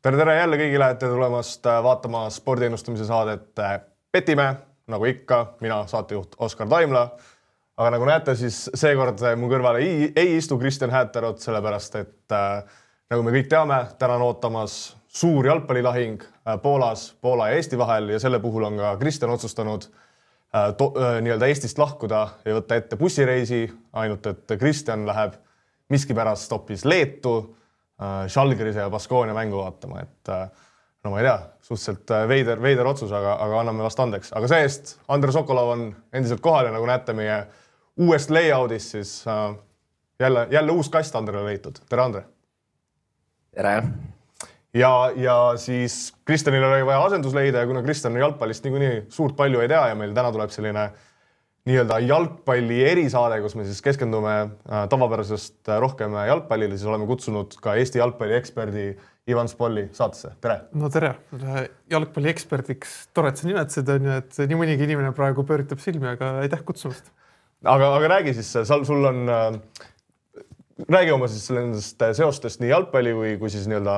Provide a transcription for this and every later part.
Tere jälle kõigile, et tulemast vaatama spordiennustamise saadet Petime, nagu ikka, mina saatejuht Oskar Taimla. Aga nagu näete, siis seekord mu kõrval ei istu Kristjan Hääterot, sellepärast et nagu me kõik teame, täna on ootamas suur jalgpallilahing Poolas, Poola ja Eesti vahel ja selle puhul on ka Kristjan otsustanud nii-öelda Eestist lahkuda ja võtta ette bussireisi, ainult et Kristjan läheb miskipärast hoopis Leetu, Žalgirise ja Baskonia mängu vaatama, et no ma ei tea, suhteliselt veider otsus, aga anname vast andeks. Aga see-eest Andre Sokolov on endiselt kohal ja nagu näete meie uuest layoutist, siis jälle uus kast Andrele leitud. Tere, Andre! Tere! Ja siis Kristjanil oli vaja asendus leida ja kuna Kristjan jalgpallist niikuinii suurt palju ei tea ja meil täna tuleb selline nii-öelda jalgpalli erisaade, kus me siis keskendume tavapärasest rohkem jalgpallile, siis oleme kutsunud ka Eesti jalgpalli eksperdi Ivan Spolli saatesse. Tere! No tere! Jalgpalli eksperdiks tore, et sa nimetasid, et nii mõnigi inimene praegu pööritab silmi, aga aitäh kutsumast. Aga räägi siis, sul on... Räägi oma siis nendest seostest nii jalgpalli kui siis nii-öelda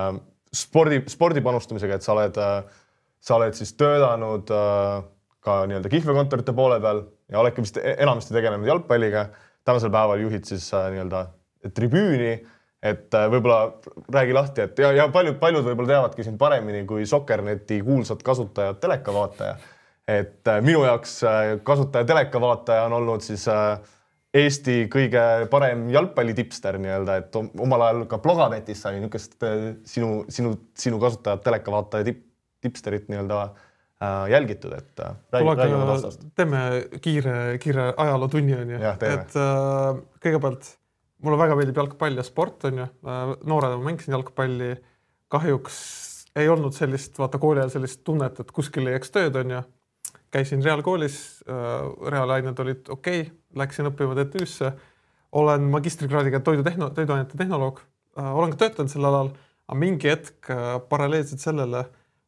spordi panustamisega, et sa oled siis töötanud ka nii-öelda kihlvekontorite poole peal ja oledki vist enamasti tegelenud jalgpalliga. Tänasel päeval juhid siis nii-öelda tribüüni, et võib-olla räägi lahti, et ja paljud võib-olla teavadki sind paremini kui Sokkerneti kuulsad kasutajad telekavaataja. Et minu jaoks kasutaja telekavaataja on olnud siis Eesti kõige parem jalgpallitipster nii-öelda, et omal ajal ka Blogabetis sai niisugust sinu kasutajad telekavaataja tipsterit nii-öelda jälgitud, et räägime taustast. Teeme kiire ajalootunni on ju. Et kõigepealt mulle väga meeldib jalgpall ja sport on ju. Noorena ma mängisin jalgpalli. Kahjuks ei olnud sellist, kooli ajal sellist tunnet, et kuskil ei jääks tööd on ju. Käisin reaalkoolis, reaalained olid okei, läksin õppima TTÜ-sse. Olen magistrikraadiga toiduainete tehnoloog. Olen ka töötanud sel alal, aga mingi hetk paralleelselt sellele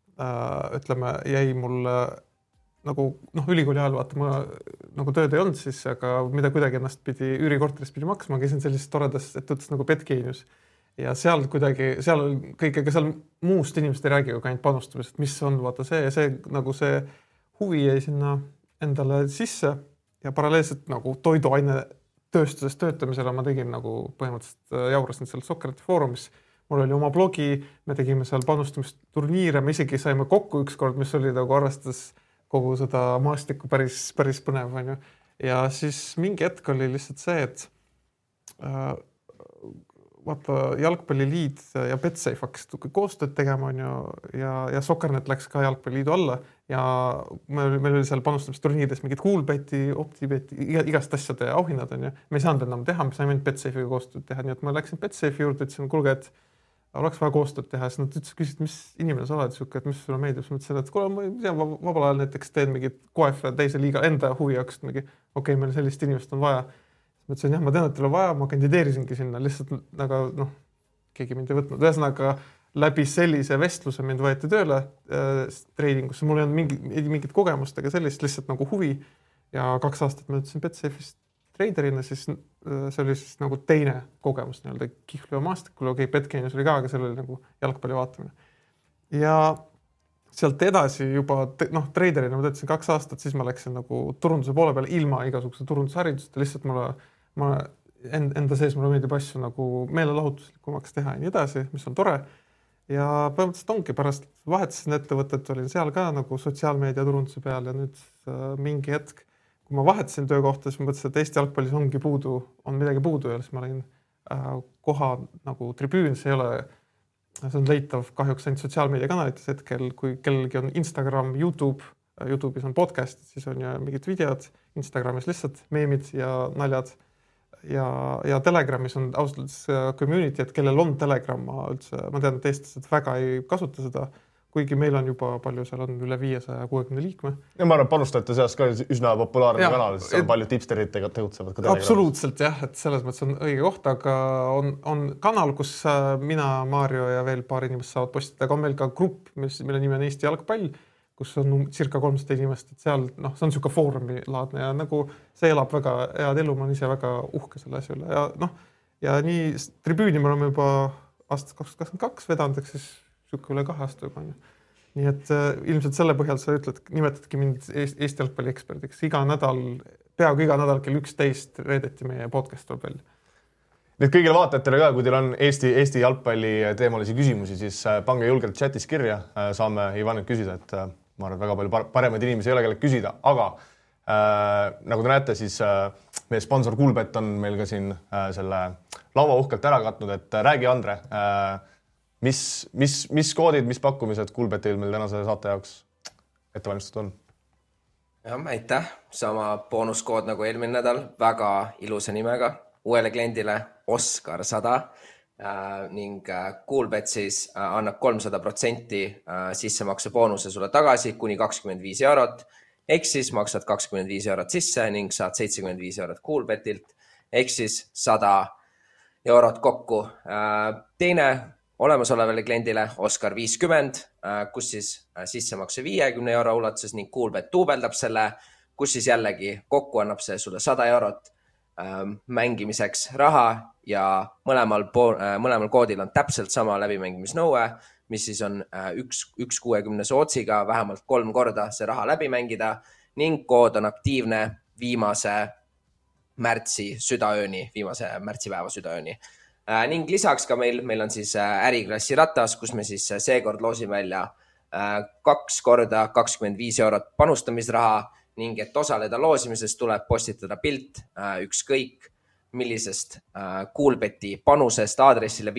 jäi mul nagu ülikooli ajal ma nagu tööd ei olnud siis, aga mida kuidagi ennast üürikorterist pidi maksma, käisin sellises toredas ettevõttes nagu Betgenius. Ja seal kõigega seal muust inimesed ei räägi, aga ainult panustamisest, mis on see huvi jäi sinna endale sisse ja paralleelselt nagu toiduaine tööstuses töötamisele ma tegin nagu põhimõtteliselt jaurasin seal Sokkerneti foorumis. Mul oli oma blogi, me tegime seal panustamisturniire, me isegi saime kokku ükskord, mis oli nagu arvestades kogu seda maastikku päris põnev. On ju. Ja siis mingi hetk oli lihtsalt see, et Jalgpalliliit ja Betsafe hakkasid koostööd tegema on ju, ja Sokkernet läks ka Jalgpalliliidu alla ja meil oli seal panustamisturniirides mingid Coolbeti, OptiBeti, igast asjade auhinnad on ju. Me ei saanud enam teha, me saime Betsafe'iga koostööd teha, nii et ma läksin Betsafe'i juurde, ütlesin, kuulge, et oleks vaja koostööd teha, siis nad küsisid, mis inimene sa oled, et mis sulle meeldib, siis mõtlesin, et kuule, ma vabal ajal näiteks teen mingid KF teise liiga enda huvi jaoks, okei, meil sellist inimest on vaja. Ma ütlesin, jah, ma tean, et teil on vaja, ma kandideerisingi sinna, lihtsalt keegi mind ei võtnud. Ühesõnaga, läbi sellise vestluse mind võeti tööle treidingusse, mul ei olnud mingit kogemust, aga sellist lihtsalt nagu huvi ja 2 aastat ma ütlesin Betsafe'ist treiderina, siis see oli siis nagu teine kogemus nii-öelda kihlu ja maastikul, Betgenius oli ka, aga seal oli nagu jalgpalli vaatamine. Ja sealt edasi juba treiderina ma töötasin 2 aastat, siis ma läksin nagu turunduse poole peale ilma igasuguse turundusharidust ja lihtsalt ma enda sees mulle meeldib asju nagu meelelahutuslikumaks teha ja nii edasi, mis on tore. Ja põhimõtteliselt ongi pärast vahetasin ettevõtet, olin seal ka nagu sotsiaalmeedia turunduse peal ja nüüd mingi hetk, kui ma vahetasin töökohta, siis ma mõtlesin, et Eesti jalgpallis on midagi puudu ja siis ma olin koha nagu tribüün, see on leitav kahjuks ainult sotsiaalmeediakanalites hetkel, kui kellelgi on Instagram, YouTube'is on podcast, siis on ju mingid videod, Instagramis lihtsalt meemid ja naljad ja Telegramis on ausalt community, et kellel on Telegram, ma tean, et eestlased väga ei kasuta seda, kuigi meil on juba palju, seal on üle 560 liikme. Ja ma arvan, panustajate seas ka üsna populaarne kanal, sest seal palju tipsterid tegutsevad ka Telegramis. Absoluutselt jah, et selles mõttes on õige koht, aga on kanal, kus mina, Maarjo ja veel paar inimest saavad postitada, aga on meil ka grupp, mille nimi on Eesti jalgpall, kus on circa 300 inimest, et seal see on niisugune foorumi laadne ja nagu see elab väga head elu, ma olen ise väga uhke selle asja üle ja nii tribüüni me oleme juba aastast 2022 vedanud, siis siuke üle 2 aasta juba. Nii et ilmselt selle põhjal sa nimetadki mind Eesti jalgpalli eksperdiks. Peaaegu iga nädal kell 11 reedeti meie podcast tuleb välja. Nüüd kõigile vaatajatele ka, kui teil on Eesti jalgpalli teemalisi küsimusi, siis pange julgelt chatis kirja. Saame Ivanilt küsida, et ma arvan, et väga palju paremaid inimesi ei ole kellelt küsida, aga nagu te näete, siis meie sponsor Coolbet on meil ka siin selle laua uhkelt ära katnud, et räägi, Andre, mis koodid, mis pakkumised Coolbetil meil tänase saate jaoks ette valmistatud on? Aitäh, sama boonuskood nagu eelmine nädal, väga ilusa nimega, uuele kliendile Oscar 100 ning Coolbet siis annab 300% sissemakse boonuse sulle tagasi kuni 25 €, ehk siis maksad 25 € sisse ning saad 75 € Coolbetilt, ehk siis 100 € kokku. Teine olemasolevale kliendile Oscar 50, kus siis sissemakse 50 € ulatuses ning Coolbet duubeldab selle, kus siis jällegi kokku annab see sulle 100 € mängimiseks raha ja mõlemal koodil on täpselt sama läbimängimisnõue, mis siis on 1,60 sootsiga vähemalt 3 korda see raha läbi mängida ning kood on aktiivne viimase märtsipäeva südaööni. Ning lisaks ka meil on siis äriklassi ratas, kus me siis seekord loosime välja 2 korda 25 € panustamisraha ning et osaleda loosimisest tuleb postitada pilt ükskõik millisest Coolbeti panusest aadressile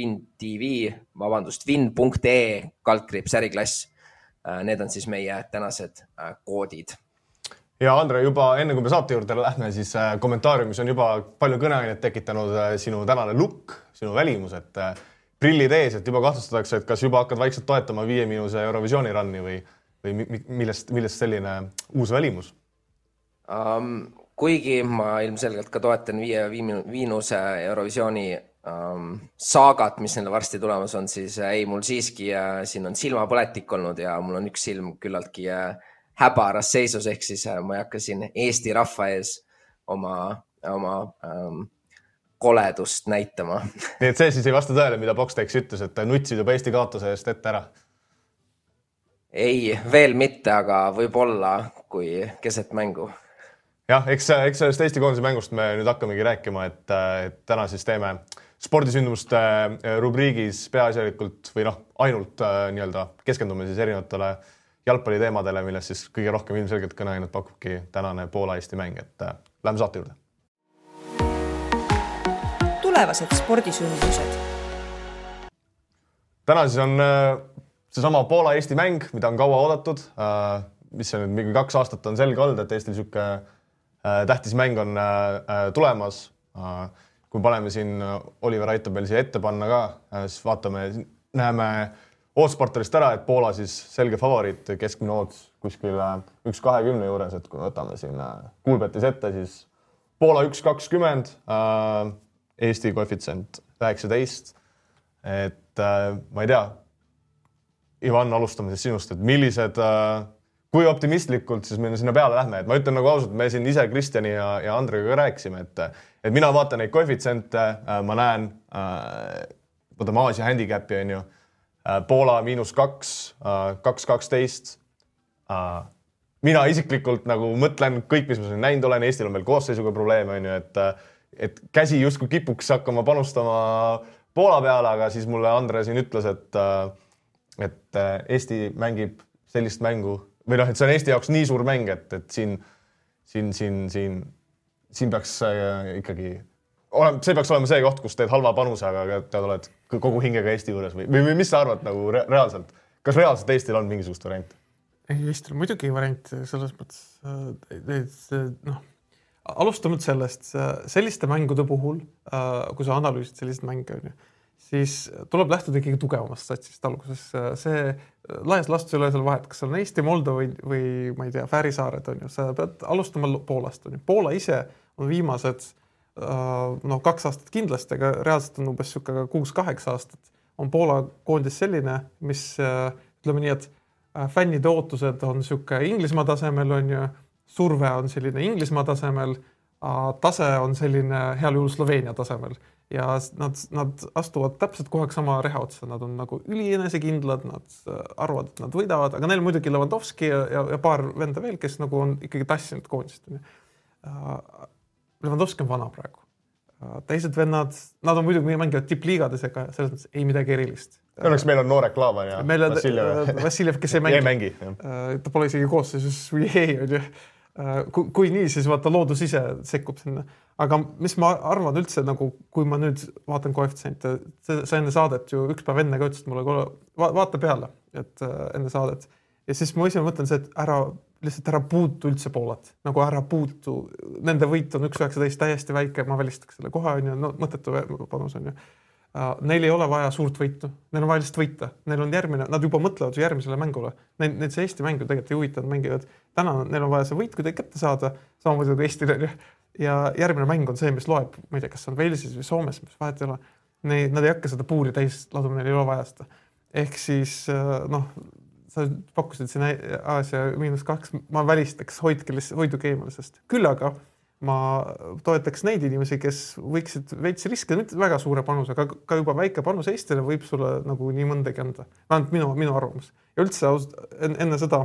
win.ee/ äriklass. Need on siis meie tänased koodid. Ja Andre, juba enne kui me saate juurde lähme, siis kommentaariumis on juba palju kõneainet tekitanud sinu tänane look, sinu välimus, et prillid ees, et juba kahtlustatakse, et kas juba hakkad vaikselt toetama 5- Eurovisiooni ranni või millest selline uus välimus? Kuigi ma ilmselgelt ka toetan 5- Eurovisiooni saagat, mis neile varsti tulemas on, siis ei, mul siiski siin on silmapõletik olnud ja mul on üks silm küllaltki häbaras seisus, ehk siis ma ei hakka siin Eesti rahva ees oma koledust näitama. Nii et see siis ei vasta tõele, mida Boxtex ütles, et nutsid juba Eesti kaotuse eest ette ära? Ei, veel mitte, aga võib-olla kui keset mängu. Jah, eks sellest Eesti koondise mängust me nüüd hakkamegi rääkima, et täna siis teeme spordisündmuste rubriigis peaasjalikult või ainult keskendume siis erinevatele jalgpalliteemadele, millest siis kõige rohkem ilmselgelt kõneainet pakubki tänane Poola-Eesti mäng, et lähme saate juurde. Tulevased spordisündmused. Täna siis on seesama Poola-Eesti mäng, mida on kaua oodatud, mis on nüüd 2 aastat on selge olnud, et Eestil siuke tähtis mäng on tulemas. Kui paneme siin Oliver Aitabel siia ette panna ka, siis näeme ootsportalist ära, et Poola siis selge favoriit, keskmine oots kuskil 1,20 juures, et kui võtame siin Coolbetis ette, siis Poola 1,20, Eesti koefitsient 19. Et ma ei tea, Ivan, alustame siis sinust, et kui optimistlikult siis me sinna peale lähme, et ma ütlen nagu ausalt, me siin ise Kristjani ja Andrega ka rääkisime, et mina vaatan neid koefitsiente, ma näen võtame Aasia handicapi on ju, Poola -2, 2,12. Mina isiklikult nagu mõtlen kõik, mis ma siin näinud olen, Eestil on veel koosseisuga probleeme on ju, et käsi justkui kipuks hakkama panustama Poola peale, aga siis mulle Andre siin ütles, et Eesti mängib sellist mängu või et see on Eesti jaoks nii suur mäng, et siin peaks ikkagi see peaks olema see koht, kus teed halva panuse, aga te oled kogu hingega Eesti juures või mis sa arvad nagu reaalselt? Kas reaalselt Eestil on mingisugust varianti? Ei, Eestil muidugi variant selles mõttes, alustame sellest selliste mängude puhul, kui sa analüüsid sellist mänge, siis tuleb lähtuda ikkagi tugevamast satsist alguses. See laias lastus ei ole seal vahet, kas on Eesti, Moldova või ma ei tea, Fäärisaared on ju. Sa pead alustama Poolast. On ju. Poola ise on viimased 2 aastat kindlasti, aga reaalselt on umbes 6-8 aastat. On Poola koondis selline, mis ütleme nii, et fännide ootused on Inglismaa tasemel, on ju, surve on selline Inglismaa tasemel, tase on selline heal juhul Sloveenia tasemel. ja nad astuvad täpselt kohaks sama reha otsa, nad on nagu ülienesekindlad, nad arvavad, et nad võidavad, aga neil muidugi Lewandowski ja paar venda veel, kes nagu on ikkagi tassinud koondist. Lewandowski on vana praegu. Teised vennad, nad on muidugi mängivad tippliigades ega selles mõttes ei midagi erilist. Õnneks meil on Noorek Klaavan ja Vassiljev, kes ei mängi. Ta pole isegi koosseisus või ei on ju. Kui nii, siis vaata loodus ise sekkub sinna. Aga mis ma arvan üldse, nagu, kui ma nüüd vaatan koefitsiente, sa enne saadet ju üks päev enne ka ütlesid mulle, vaata peale, et enne saadet. Ja siis ma ise mõtlen see, et lihtsalt ära puutu üldse Poolat. Nagu ära puutu. Nende võit on 1.19 täiesti väike, ma välistaks selle koha on ju, no mõttetu panus on ju. Neil ei ole vaja suurt võitu, neil on vaja lihtsalt võita. Neil on järgmine, nad juba mõtlevad järgmisele mängule. Need see Eesti mängu tegelikult ei huvita, nad mängivad. Täna neil on vaja see võit, kui te kätte saada, samamoodi kui Eestil on ju. Ja järgmine mäng on see, mis loeb, ma ei tea, kas on Walesis või Soomes, mis vahet ei ole. Nad ei hakka seda puuri täis laduma, neil ei ole vaja seda. Ehk siis, sa pakkusid siin Aasia -2, ma välistaks hoiduge eemale, sest küll aga ma toetaks neid inimesi, kes võiksid veits riskida, mitte väga suure panuse, aga ka juba väike panus Eestile võib sulle nagu nii mõndagi anda. Vähemalt minu arvamus. Ja üldse enne seda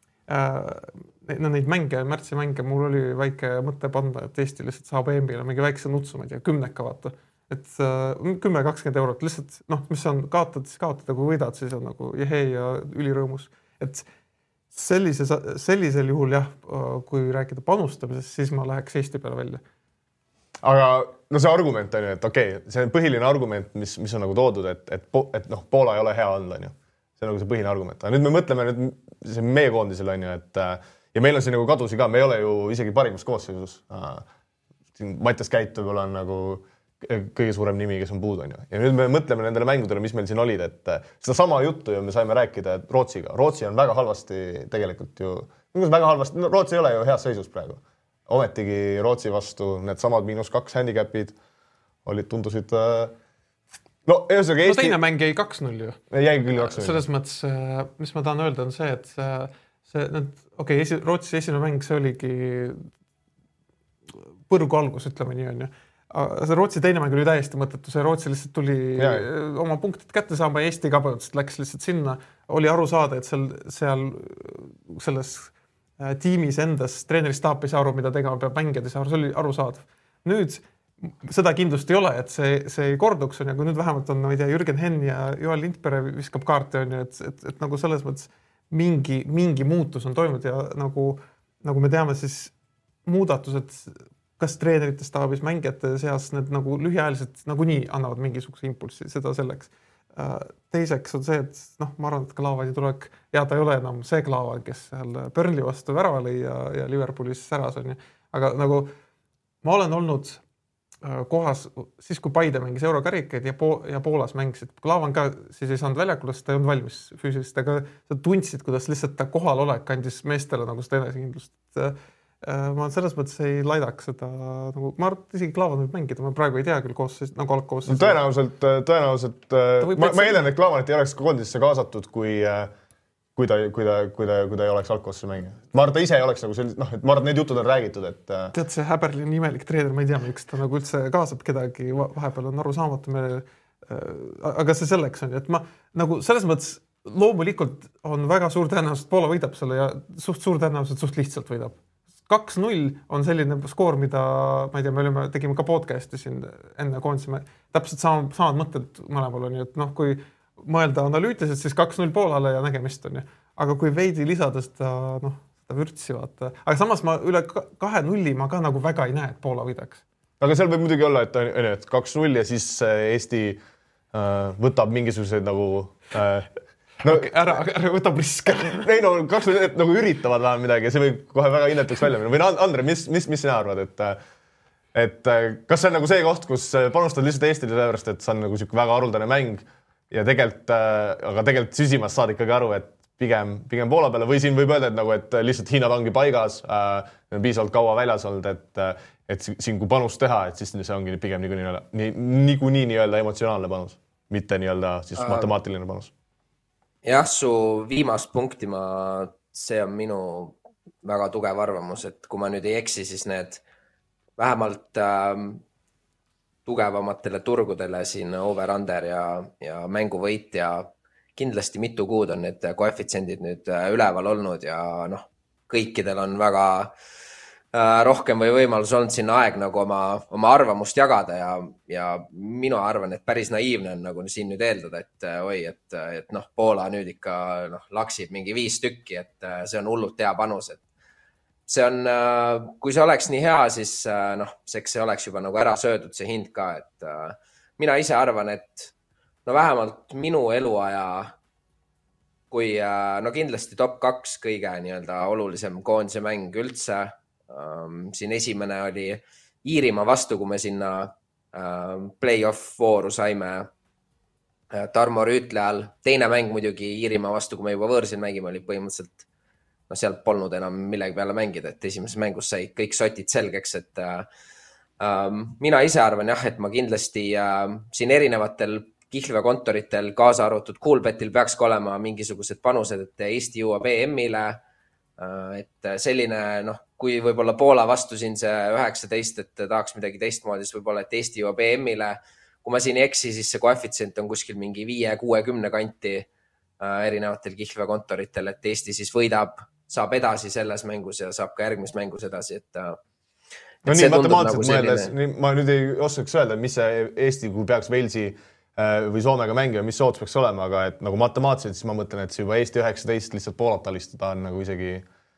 neid mänge, märtsi mänge, mul oli väike mõte panna, et Eesti lihtsalt saab EM-ile mingi väikse nutsumaid ja 10 vaata. Et 10-20 eurot lihtsalt, mis on kaotad, siis kaotad, kui võidad, siis on nagu jehei ja ülirõõmus. Et sellisel juhul jah, kui rääkida panustamisest, siis ma läheks Eesti peale välja. Aga see argument on ju, et okei, see on põhiline argument, mis on nagu toodud, et Poola ei ole hea anda, on ju. See on nagu see põhiline argument. Aga nüüd me mõtleme see meie koondisele, on ju, et ja meil on siin nagu kadusi ka, me ei ole ju isegi parimas koosseisus. Mattias Käit võib-olla on nagu kõige suurem nimi, kes on puudu, on ju. Ja nüüd me mõtleme nendele mängudele, mis meil siin olid, et seda sama juttu ju me saime rääkida Rootsiga. Rootsi on väga halvasti tegelikult ju, väga halvasti, Rootsi ei ole ju heas seisus praegu. Ometigi Rootsi vastu need samad -2 handicapid tundusid Eesti... teine mäng jäi 2-0 ju. Jäi küll 2-0. Selles mõttes, mis ma tahan öelda, on see, et Rootsi esimene mäng, see oligi põrgu algus, ütleme nii on ju. See Rootsi teine mäng oli täiesti mõttetu, see Rootsi lihtsalt tuli oma punktid kätte saama ja Eesti kabelutest läks lihtsalt sinna. Oli aru saada, et seal selles tiimis endas treeneristaap ei saa aru, mida tegema peab mängida, see oli aru saadav. Nüüd seda kindlust ei ole, et see ei korduks, on, ja kui nüüd vähemalt on, ma ei tea, Jürgen Henn ja Joel Lindpere viskab kaarte, on ju, et nagu selles mõttes mingi muutus on toimunud ja nagu me teame, siis muudatused kas treenerite staabis, mängijate seas, need nagu lühiajaliselt nagu nii annavad mingisuguse impulsi, seda selleks. Teiseks on see, et ma arvan, et Klaavan tulek, ja ta ei ole enam see Klaavan, kes seal Burnley vastu värava lõi ja Liverpoolis säras on. Aga nagu ma olen olnud kohas, siis kui Paide mängis eurokarikaid ja Poolas mängisid. Klaavan ka siis ei saanud väljakule, sest ta ei olnud valmis füüsilist, aga sa tundsid, kuidas lihtsalt ta kohal olek andis meestele nagu seda enesekindlust. Ma selles mõttes ei laidaks seda, nagu, ma arvan, isegi Klaavan võib mängida, ma praegu ei tea küll koosseis, nagu algkoosseis. Tõenäoliselt ma eeldan, et Klaavanit ei oleks koondisesse kaasatud, kui ta ei oleks algkoosseis mängija. Ma arvan, ta ise ei oleks nagu selline, et ma arvan, need jutud on räägitud, et... Tead, see Häberli on imelik treener, ma ei tea, miks ta nagu üldse kaasab kedagi, vahepeal on aru saamatu meile, aga see selleks on, et ma nagu selles mõttes loomulikult on väga suur tõenäoliselt, Poola võidab selle ja suur tõenäoliselt suht lihtsalt võidab. 2-0 on selline skoor, mida, ma ei tea, tegime ka podcasti siin enne koondisime, täpselt samad mõtted mõlemal on ju, et kui mõelda analüütiliselt, siis 2-0 Poolale ja nägemist on ju. Aga kui veidi lisada seda vürtsi vaata, aga samas ma üle 2-0 ma ka nagu väga ei näe, et Poola võidaks. Aga seal võib muidugi olla, et 2-0 ja siis Eesti võtab mingisuguseid nagu... ära võtab riske. Ei, 2-0, et nagu üritavad vähem midagi ja see võib kohe väga innetuks välja minna. Või Andre, mis sina arvad, et kas see on nagu see koht, kus panustad lihtsalt Eestile sellepärast, et see on nagu siuke väga haruldane mäng ja tegelikult süsimas saad ikkagi aru, et pigem Poola peale või siin võib öelda, et lihtsalt hinnad ongi paigas, on piisavalt kaua väljas olnud, et siin kui panust teha, et siis see ongi pigem niikuinii nii-öelda emotsionaalne panus, mitte nii-öelda siis matemaatiline panus. Jah, su viimast punkti see on minu väga tugev arvamus, et kui ma nüüd ei eksi, siis need vähemalt tugevamatele turgudele siin over-under ja mänguvõit ja kindlasti mitu kuud on need koefitsiendid nüüd üleval olnud ja kõikidel on väga rohkem või võimalus olnud sinna aeg nagu oma arvamust jagada ja mina arvan, et päris naiivne on nagu siin nüüd eeldada, et Poola nüüd ikka laksib mingi 5 tükki, et see on hullult hea panus, et see on, kui see oleks nii hea, siis seks see oleks juba nagu ära söödud see hind ka, et mina ise arvan, et vähemalt minu eluaja, kui kindlasti top 2 kõige nii-öelda olulisem koondise mäng üldse. Siin esimene oli Iirimaa vastu, kui me sinna play-off vooru saime Tarmo Rüütle all. Teine mäng muidugi Iirimaa vastu, kui me juba võõrsil mängime, oli põhimõtteliselt sealt polnud enam millegi peale mängida, et esimeses mängus sai kõik sotid selgeks, et mina ise arvan et ma kindlasti siin erinevatel kihlveokontoritel kaasa arvatud Coolbetil peaks ka olema mingisugused panused, et Eesti jõuab EM-ile, et selline, kui võib-olla Poola vastu siin see 19, et tahaks midagi teistmoodi, siis võib-olla, et Eesti jõuab EM-ile. Kui ma siin ei eksi, siis see koefitsient on kuskil mingi 5-60 kanti erinevatel kihlveokontoritel, et Eesti siis võidab, saab edasi selles mängus ja saab ka järgmises mängus edasi, et nii matemaatiliselt mõeldes, ma nüüd ei oskaks öelda, mis see Eesti, kui peaks Walesi või Soomega mängima, mis soots peaks olema, aga et nagu matemaatiliselt, siis ma mõtlen, et see juba Eesti 19 lihtsalt Poolat alistada on nagu isegi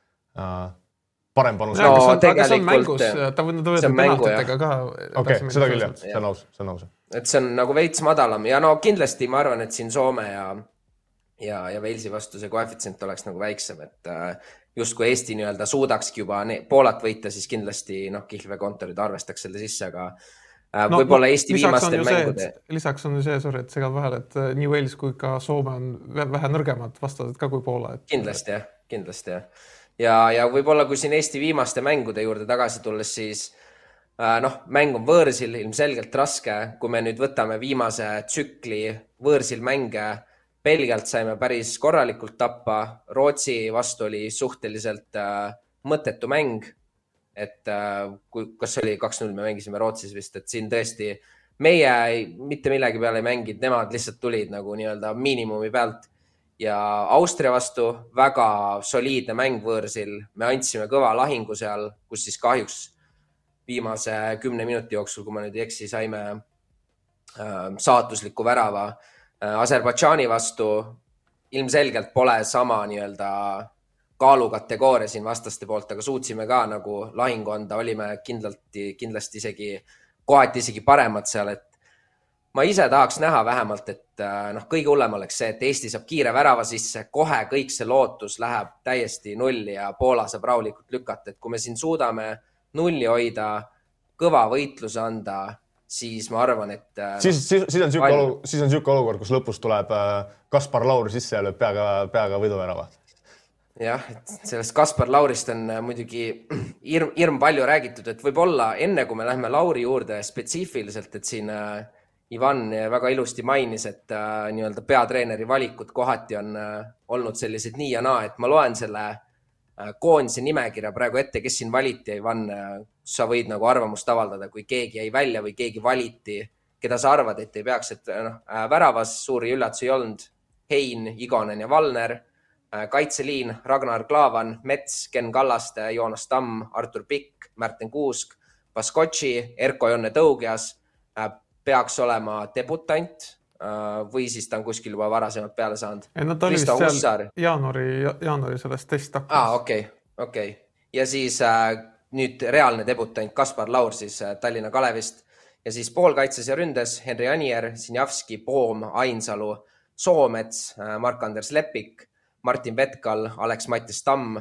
parem panus. Aga see on mängus, ta võinud öelda penaltitega ka. Okei, seda küll jah, see on aus. Et see on nagu veits madalam ja kindlasti ma arvan, et siin Soome ja Walesi vastu see koefitsient oleks nagu väiksem, et just kui Eesti nii-öelda suudakski juba Poolat võita, siis kindlasti kihlveokontorid arvestaks selle sisse, aga võib-olla Eesti viimastel mängude. Lisaks on see, et segad vahel, et nii Wales kui ka Soome on vähe nõrgemad vastased ka kui Poola. Kindlasti jah. Ja võib-olla kui siin Eesti viimaste mängude juurde tagasi tulles, siis mäng on võõrsil ilmselgelt raske. Kui me nüüd võtame viimase tsükli võõrsil mänge, Belgialt saime päris korralikult tappa. Rootsi vastu oli suhteliselt mõttetu mäng. Et kas oli 2-0 me mängisime Rootsis vist, et siin tõesti meie mitte millegi peale ei mänginud, nemad lihtsalt tulid nagu nii-öelda miinimumi pealt ja Austria vastu väga soliidne mäng võõrsil, me andsime kõva lahingu seal, kus siis kahjuks viimase 10 minuti jooksul, kui ma nüüd ei eksi, saime saatusliku värava. Aserbaidžaani vastu ilmselgelt pole sama nii-öelda kaalukategooria siin vastaste poolt, aga suutsime ka nagu lahingu anda, olime kindlasti isegi paremad seal, et ma ise tahaks näha vähemalt, et kõige hullem oleks see, et Eesti saab kiire värava sisse, kohe kõik see lootus läheb täiesti nulli ja Poola saab rahulikult lükata, et kui me siin suudame nulli hoida, kõva võitluse anda, siis ma arvan, et siis on siuke olukord, kus lõpus tuleb Kaspar Laur sisse ja lööb peaga võiduvärava. Jah, et sellest Kaspar Laurist on muidugi hirm palju räägitud, et võib-olla enne, kui me lähme Lauri juurde spetsiifiliselt, et siin Ivan väga ilusti mainis, et nii-öelda peatreeneri valikud kohati on olnud sellised nii ja naa, et ma loen selle koondise nimekirja praegu ette, kes siin valiti ja Ivan, sa võid nagu arvamust avaldada, kui keegi jäi välja või keegi valiti, keda sa arvad, et ei peaks, et väravas suuri üllatusi ei olnud Hein, Igonen ja Valner, kaitseliin Ragnar Klavan, Mets, Ken Kallaste, Joonas Tamm, Artur Pikk, Märten Kuusk, Baskotši, Erko Jonne Tõugias peaks olema debutant või siis ta on kuskil juba varasemalt peale saanud. Ta oli vist seal jaanuari sellest testakkas. Okei. Ja siis nüüd reaalne debutant Kaspar Laur siis Tallinna Kalevist ja siis poolkaitses ja ründes Henri Anier, Sinjavski, Poom, Ainsalu, Soomets, Mark-Anders Lepik, Martin Vetkal, Alex Mattis Tamm,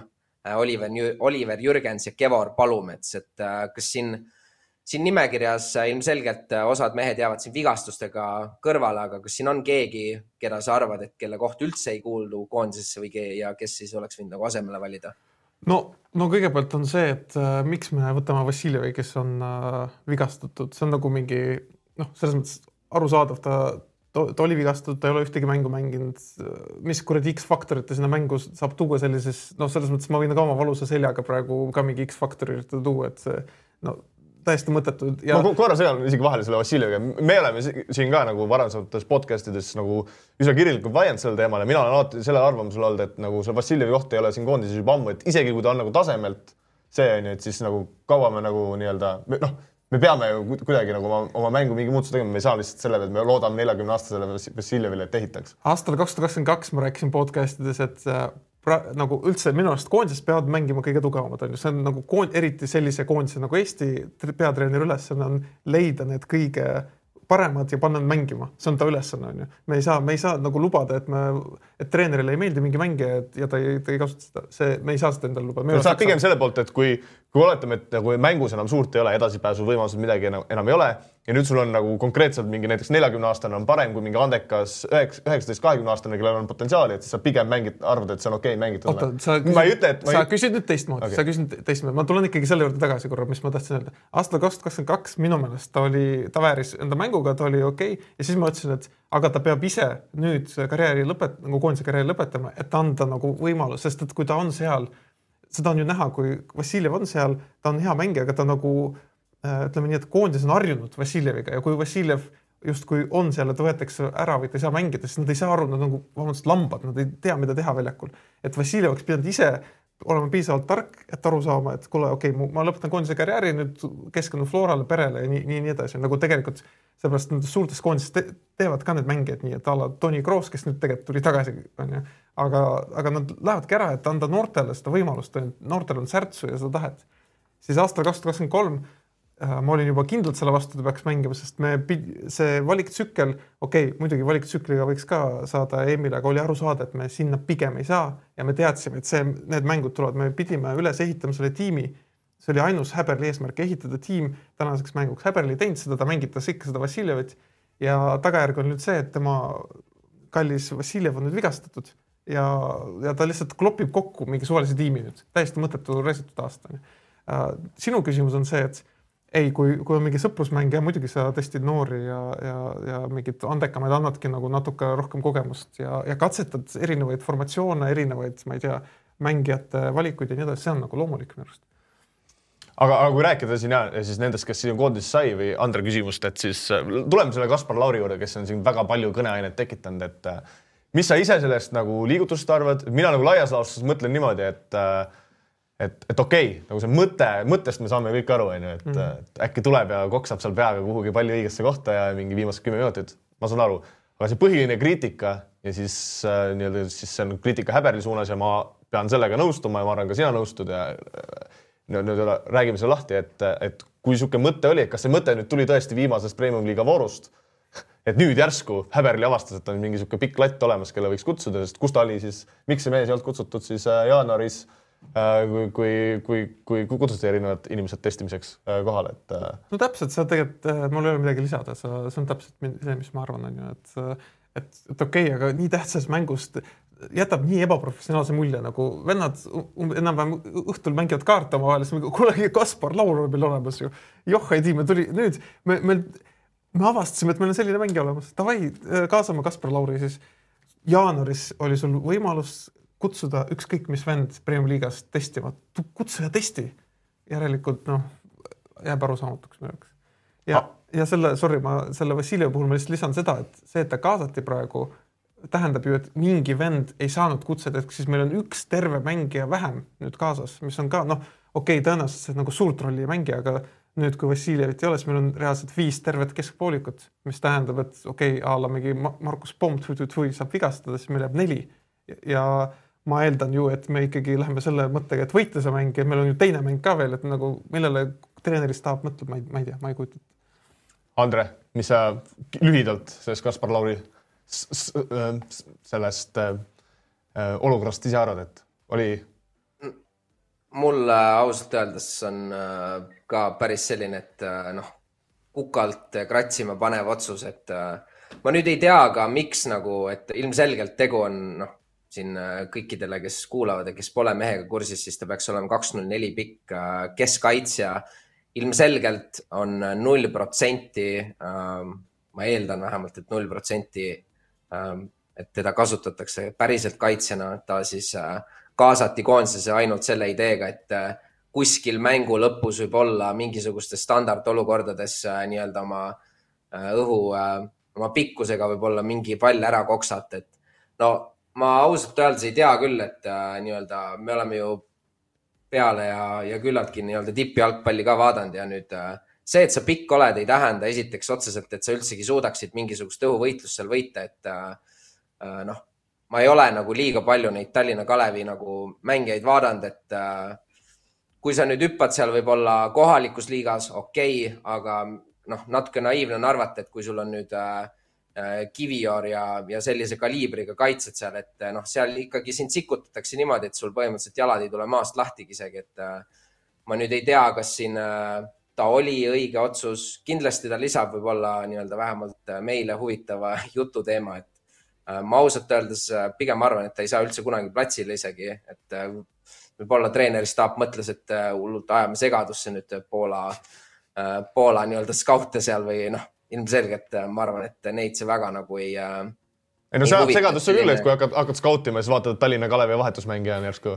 Oliver Jürgens ja Kevor Palumets, et kas siin nimekirjas ilmselgelt osad mehed jäävad siin vigastustega kõrvale, aga kas siin on keegi, keda sa arvad, et kelle koht üldse ei kuuldu koondisesse või ja kes siis oleks võinud nagu asemele valida? No kõigepealt on see, et miks me võtame Vassiljevi, kes on vigastatud, see on nagu mingi, selles mõttes arusaadav, ta oli vigastatud, ta ei ole ühtegi mängu mänginud, mis kuradi X-faktorit ta sinna mängu saab tuua sellises, selles mõttes ma võin ka oma valusa seljaga praegu ka mingi X-faktori tuua, et see, täiesti mõttetud. Ja... Ma korra segan isegi vahele selle Vassiljeviga. Me oleme siin ka nagu varasemates podcastides nagu üsna kirjalikult vaiend selle teemale. Mina olen alati selle arvamusel olnud, et nagu see Vassiljevi koht ei ole siin koondises juba ammu, et isegi kui ta on nagu tasemelt see on ju, et siis nagu kaua me nagu nii-öelda, me peame ju kuidagi nagu oma mängu mingi muutuse tegema, me ei saa lihtsalt selle, et me loodame 40-aastasele Vassiljevile, et ehitaks. Aastal 2022 ma rääkisin podcastides, et nagu üldse minu arust koondisest peavad mängima kõige tugevamad on ju. See on nagu eriti sellise koondise nagu Eesti peatreeneri ülesanne on leida need kõige paremad ja panna nad mängima. See on ta ülesanne on ju. Me ei saa nagu lubada, et treenerile ei meeldi mingi mängija ja ta ei kasuta seda. Me ei saa seda endale lubada. Me saab pigem selle poolt, et kui oletame, et nagu mängus enam suurt ei ole, edasipääsu võimalused midagi enam ei ole ja nüüd sul on nagu konkreetselt mingi näiteks 40-aastane on parem kui mingi andekas 19-20-aastane, kellel on potentsiaali, et siis sa pigem arvad, et see on okei mängitada. Sa küsid nüüd teistmoodi. Okay. Sa küsid teistmoodi. Ma tulen ikkagi selle juurde tagasi korra, mis ma tahtsin öelda. Aastal 2022 minu meelest ta vääris enda mänguga, ta oli okei. Ja siis ma ütlesin, et aga ta peab ise nüüd koondise karjääri lõpetama, et anda nagu võimalus, sest et kui ta on seal, seda on ju näha, kui Vassiljev on seal, ta on hea mängija, aga ta nagu ütleme nii, et koondis on harjunud Vassiljeviga ja kui Vassiljev justkui on seal, et võetakse ära või ta ei saa mängida, siis nad ei saa aru, nad nagu lambad, nad ei tea, mida teha väljakul. Et Vassiljev oleks pidanud ise olema piisavalt tark, et aru saama, et kuule, okei, ma lõpetan koondise karjääri, nüüd keskendun Florale, perele ja nii edasi. Nagu tegelikult seepärast need suurtes koondises teevad ka need mängijad nii, et ala Toni Kroos, kes nüüd tegelikult tuli tagasi, on ju. Aga nad lähevadki ära, et anda noortele seda võimalust, noortel on särtsu ja seda tahet. Siis aastal 2023 ma olin juba kindlalt selle vastu, ta peaks mängima, sest see valiktsükkel, muidugi valiktsükliga võiks ka saada EM-ile, aga oli aru saada, et me sinna pigem ei saa ja me teadsime, et need mängud tulevad, me pidime üles ehitama selle tiimi. See oli ainus Häberli eesmärk ehitada tiim tänaseks mänguks. Häberli teinud seda, ta mängitas ikka seda Vassiljevit ja tagajärg on nüüd see, et tema kallis Vassiljev on nüüd vigastatud ja ta lihtsalt klopib kokku mingi suvalise tiimi nüüd. Täiesti mõttetu reisitud aasta. Sinu küsimus on see, et kui on mingi sõprusmäng ja muidugi sa testid noori ja mingid andekamaid annadki nagu natuke rohkem kogemust ja katsetad erinevaid formatsioone, erinevaid, ma ei tea, mängijate valikuid ja nii edasi, see on nagu loomulik minu arust. Aga kui rääkida siin siis nendest, kes siin koondis sai või Andre küsimust, et siis tuleme selle Kaspar Lauri juurde, kes on siin väga palju kõneainet tekitanud, et mis sa ise sellest nagu liigutust arvad? Mina nagu laias laastus mõtlen niimoodi, et okei, nagu see mõttest me saame kõik aru, et äkki tuleb ja koksab seal peaga kuhugi palli õigesse kohta ja mingi viimased 10 minutit, ma saan aru. Aga see põhiline kriitika ja siis see on kriitika Häberli suunas ja ma pean sellega nõustuma ja ma arvan ka sina nõustud ja nüüd räägime selle lahti, et kui siuke mõte oli, et kas see mõte nüüd tuli tõesti viimasest Premium-liiga voorust, et nüüd järsku Häberli avastas, et on mingi siuke pikk latt olemas, kelle võiks kutsuda, sest kus ta oli siis, miks see mees ei olnud kutsutud siis jaanuaris, kui kutsuti erinevad inimesed testimiseks kohale. No täpselt, see tegelikult, mul ei ole midagi lisada, see on täpselt see, mis ma arvan, on ju, et okei, aga nii tähtsas mängust jätab nii ebaprofessionaalse mulje, nagu vennad enam-vähem õhtul mängivad kaarte omavahel, siis kuulegi Kaspar Laur on meil olemas ju. Joh, ei tii, me tuli nüüd, me avastasime, et meil on selline mängija olemas. Tavai, kaasame Kaspar Lauri, siis jaanuaris oli sul võimalus kutsuda ükskõik mis vend Premium-liigas testima. Kutsu ja testi. Järelikult, jääb aru saamatuks minu jaoks. Ja selle Vassiljevi puhul ma lihtsalt lisan seda, et ta kaasati praegu tähendab ju, et mingi vend ei saanud kutset, et siis meil on üks terve mängija vähem nüüd kaasas, mis on ka, tõenäoliselt nagu suurt rolli mängija, aga nüüd kui Vassiljevit ei ole, siis meil on reaalselt 5 tervet keskpoolikut, mis tähendab, et ala mingi Markus Pomp saab vigastada, siis meil jääb 4. Ja ma eeldan ju, et me ikkagi läheme selle mõttega, et võita see mäng ja meil on ju teine mäng ka veel, et nagu millele treenerist tahab mõtleb, ma ei tea, ma ei kujuta. Andre, mis sa lühidalt sellest Kaspar Lauri sellest olukorrast ise arvad, et oli? Mulle ausalt öeldes on ka päris selline, et kukalt kratsima panev otsus, et ma nüüd ei tea ka miks nagu, et ilmselgelt tegu on siin kõikidele, kes kuulavad ja kes pole mehega kursis, siis ta peaks olema 204 pikk keskkaitsja. Ilmselgelt on 0%, ma eeldan vähemalt, et 0%, et teda kasutatakse päriselt kaitsjana, ta siis kaasati koondisesse ainult selle ideega, et kuskil mängu lõpus võib olla mingisugustes standardolukordades nii-öelda oma oma pikkusega võib olla mingi pall ära koksata, et no ma ausalt öeldes ei tea küll, et nii-öelda me oleme ju peale ja küllaltki nii-öelda tippjalgpalli ka vaadanud ja nüüd see, et sa pikk oled, ei tähenda esiteks otseselt, et sa üldsegi suudaksid mingisugust õhuvõitlust seal võita, et noh, ma ei ole nagu liiga palju neid Tallinna Kalevi nagu mängijaid vaadanud, et kui sa nüüd hüppad seal võib-olla kohalikus liigas, okei, aga noh, natuke naiivne on arvata, et kui sul on nüüd Kivior ja sellise kaliibriga kaitsed seal, et noh, seal ikkagi sind sikutatakse niimoodi, et sul põhimõtteliselt jalad ei tule maast lahtigi isegi, et ma nüüd ei tea, kas siin ta oli õige otsus. Kindlasti ta lisab võib-olla nii-öelda vähemalt meile huvitava jututeema, et ma ausalt öeldes pigem arvan, et ta ei saa üldse kunagi platsile isegi, et võib-olla treeneristaap mõtles, et hullult ajame segadusse nüüd Poola nii-öelda skaute seal või noh, ilmselgelt ma arvan, et neid see väga nagu ei no see ajab segadusse küll, et kui hakkad skautima, siis vaatad Tallinna Kalevi vahetusmängija on järsku.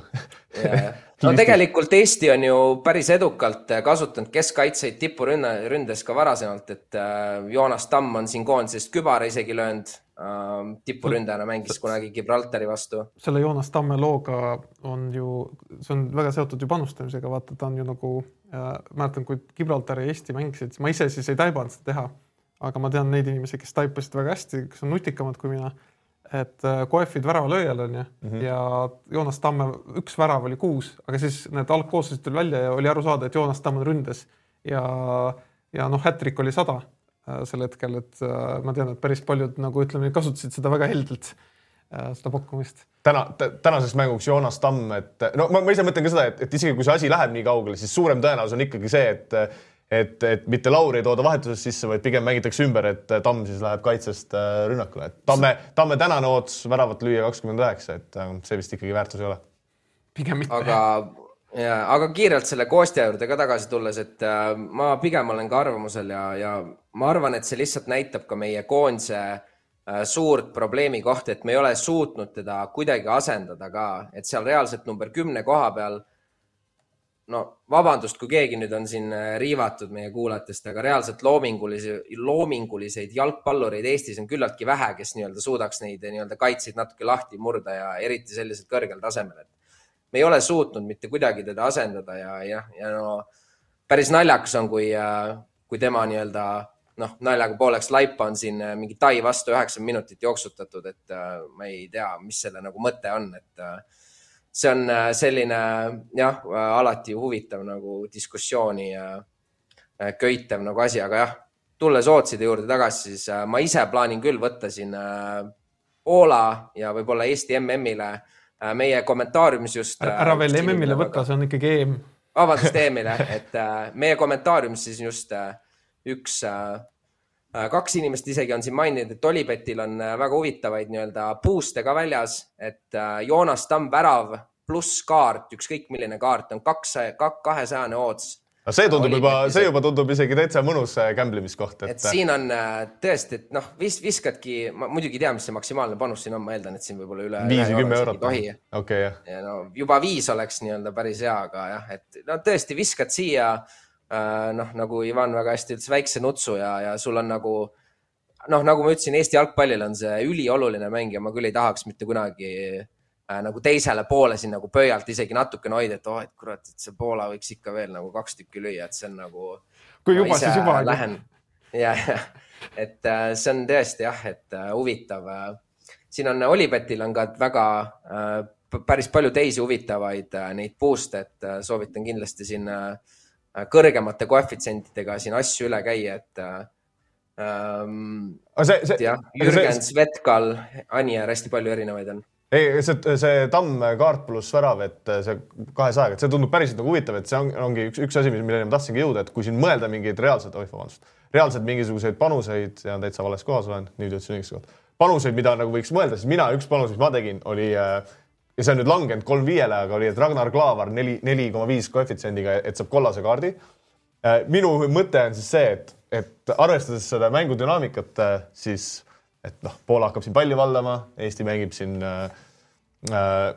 No tegelikult Eesti on ju päris edukalt kasutanud keskkaitseid tipuründes ka varasemalt, et Joonas Tamm on siin koondisest kübara isegi löönud, tipuründajana mängis kunagi Gibraltari vastu. Selle Joonas Tamme looga on ju, see on väga seotud ju panustamisega, vaata, ta on ju nagu, mäletan, kui Gibraltari Eesti mängisid, ma ise siis ei taibanud seda teha, aga ma tean neid inimesi, kes taipasid väga hästi, kes on nutikamad kui mina, et Koefid värava lööjal on ja Joonas Tamme üks värav oli 6, aga siis need algkooslused tuli välja ja oli aru saada, et Joonas Tamm on ründes ja noh, hätrik oli 100 sel hetkel, et ma tean, et päris paljud nagu ütleme, kasutasid seda väga heldelt, seda pakkumist. Tänaseks mänguks Joonas Tamm, et no ma ise mõtlen ka seda, et isegi kui see asi läheb nii kaugele, siis suurem tõenäosus on ikkagi see, et mitte Lauri ei tooda vahetusest sisse, vaid pigem mängitakse ümber, et Tamm siis läheb kaitsest rünnakule. Tamme tänane ootus väravat lüüa 29, et see vist ikkagi väärtus ei ole. Pigem mitte. Aga kiirelt selle Kostja juurde ka tagasi tulles, et ma pigem olen ka arvamusel ja ma arvan, et see lihtsalt näitab ka meie koondise suurt probleemi kohta, et me ei ole suutnud teda kuidagi asendada ka, et seal reaalselt number 10 koha peal, no vabandust, kui keegi nüüd on siin riivatud meie kuulatest, aga reaalselt loominguliseid jalgpallureid Eestis on küllaltki vähe, kes nii-öelda suudaks neid nii-öelda kaitseid natuke lahti murda ja eriti selliselt kõrgel tasemel, et me ei ole suutnud mitte kuidagi teda asendada ja no päris naljakas on, kui tema nii-öelda noh, naljaga pooleks laipa on siin mingi Tai vastu 9 minutit jooksutatud, et ma ei tea, mis selle nagu mõte on, et see on selline jah, alati huvitav nagu diskussiooni köitev nagu asi, aga jah, tulles Ootside juurde tagasi, siis ma ise plaanin küll võtta siin Poola ja võib-olla Eesti MM-ile meie kommentaariumis just... Ära veel MM-ile võtta, see on ikkagi EM. Vabandust EM-ile, et meie kommentaariumis siis just kaks inimest isegi on siin maininud, et Olipetil on väga huvitavaid nii-öelda puuste ka väljas, et Joonas Tamm värav pluss kaart, ükskõik milline kaart on 200 oots. See juba tundub isegi täitsa mõnus kämblimiskoht. Et siin on tõesti, et noh, viskadki, ma muidugi tea, mis see maksimaalne panus siin on, ma eeldan, et siin võib-olla üle 5-10 eurot. Okay, jah. Ja no, juba 5 oleks nii-öelda päris hea, aga jah, et no, tõesti viskad siia, noh, nagu Ivan väga hästi ütles, väikse nutsu ja sul on nagu, noh, nagu ma ütlesin, Eesti jalgpallil on see ülioluline mäng ja ma küll ei tahaks mitte kunagi nagu teisele poole siin nagu pöialt isegi natuke noid, et et kurat, et see Poola võiks ikka veel nagu 2 tükki lüüa, et see on nagu... Kui juba, siis juba. Lähen, ja, et see on tõesti jah, et huvitav. Siin on Olipetil on ka väga päris palju teisi huvitavaid neid booste, et soovitan kindlasti siin kõrgemate koefitsientidega siin asju üle käia, et Jürgen Svetkal, Anier, hästi palju erinevaid on. Ei, see Tamm kaart pluss värav, et see 200, et see tundub päriselt nagu huvitav, et see ongi üks asi, millele ma tahtsingi jõuda, et kui siin mõelda mingeid reaalselt mingisuguseid panuseid, ja täitsa vales kohas olen, nüüd ütlesin õigeks kohta, panuseid, mida nagu võiks mõelda, siis üks panus, mis ma tegin, oli, ja see on nüüd langenud 3-5-le, aga oli, et Ragnar Klavar 4,5 koefitsiendiga, et saab kollase kaardi. Minu mõte on siis see, et arvestades seda mängudünaamikat, siis et noh, Poola hakkab siin palli valdama, Eesti mängib siin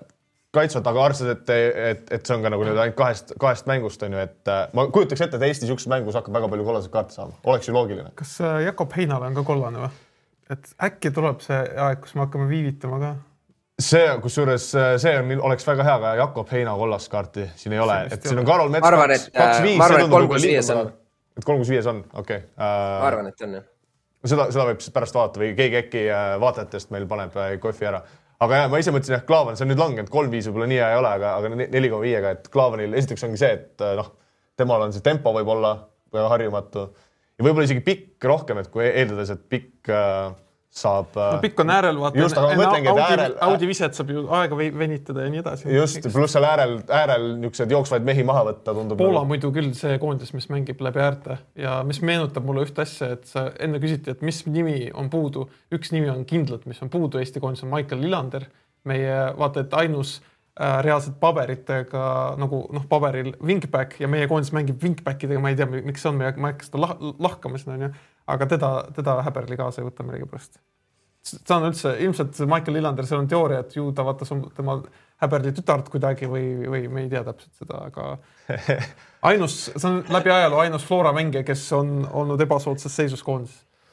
kaitsvat, aga arvestades, et see on ka nagu nüüd ainult kahest mängust, on ju, et ma kujutaks ette, et Eesti siukses mängus hakkab väga palju kollaseid kaarte saama. Oleks ju loogiline. Kas Jakob Heinale on ka kollane või? Et äkki tuleb see aeg, kus me hakkame viivitama ka? Kusjuures see oleks väga hea, aga Jakob Heina kollast kaarti siin ei ole. Et siin on Karol Mets 2-5. Ma arvan, et 3-5 on. Et 3-5 on, okei. Ma arvan, et on, jah. Seda võib pärast vaadata või keegi äkki vaatajatest meil paneb kohvi ära. Aga jah, ma ise mõtlesin, et Klaavan, see on nüüd langenud, 3-5 võib-olla nii hea ei ole, aga 4,5-ga, et Klaavanil esiteks ongi see, et temal on see tempo võib olla väga harjumatu ja võib-olla isegi pikk rohkem, et kui eeldades, et pikk saab... No pikk on äärel, vaata, just, aga mõtlengi, et Audi viset saab ju aega venitada ja nii edasi. Just, pluss seal äärel niisugused jooksvaid mehi maha võtta tundub. Poola muidu küll see koondis, mis mängib läbi äärte ja mis meenutab mulle üht asja, et sa enne küsiti, et mis nimi on puudu. Üks nimi on kindlalt, mis on puudu Eesti koondis on Michael Lillander. Meie vaata, et ainus reaalselt paberitega nagu paberil wingback ja meie koondis mängib wingbackidega, ma ei tea, miks on, ma ei hakka seda lahkama sinna, aga teda häberli kaasa ei võta millegi pärast. See on üldse, ilmselt Michael Lillander, seal on teooria, et ju ta vaatas tema häberli tütart kuidagi või me ei tea täpselt seda, aga see on läbi ajaloo ainus Flora mängija, kes on olnud ebasoodsas seisus koondis.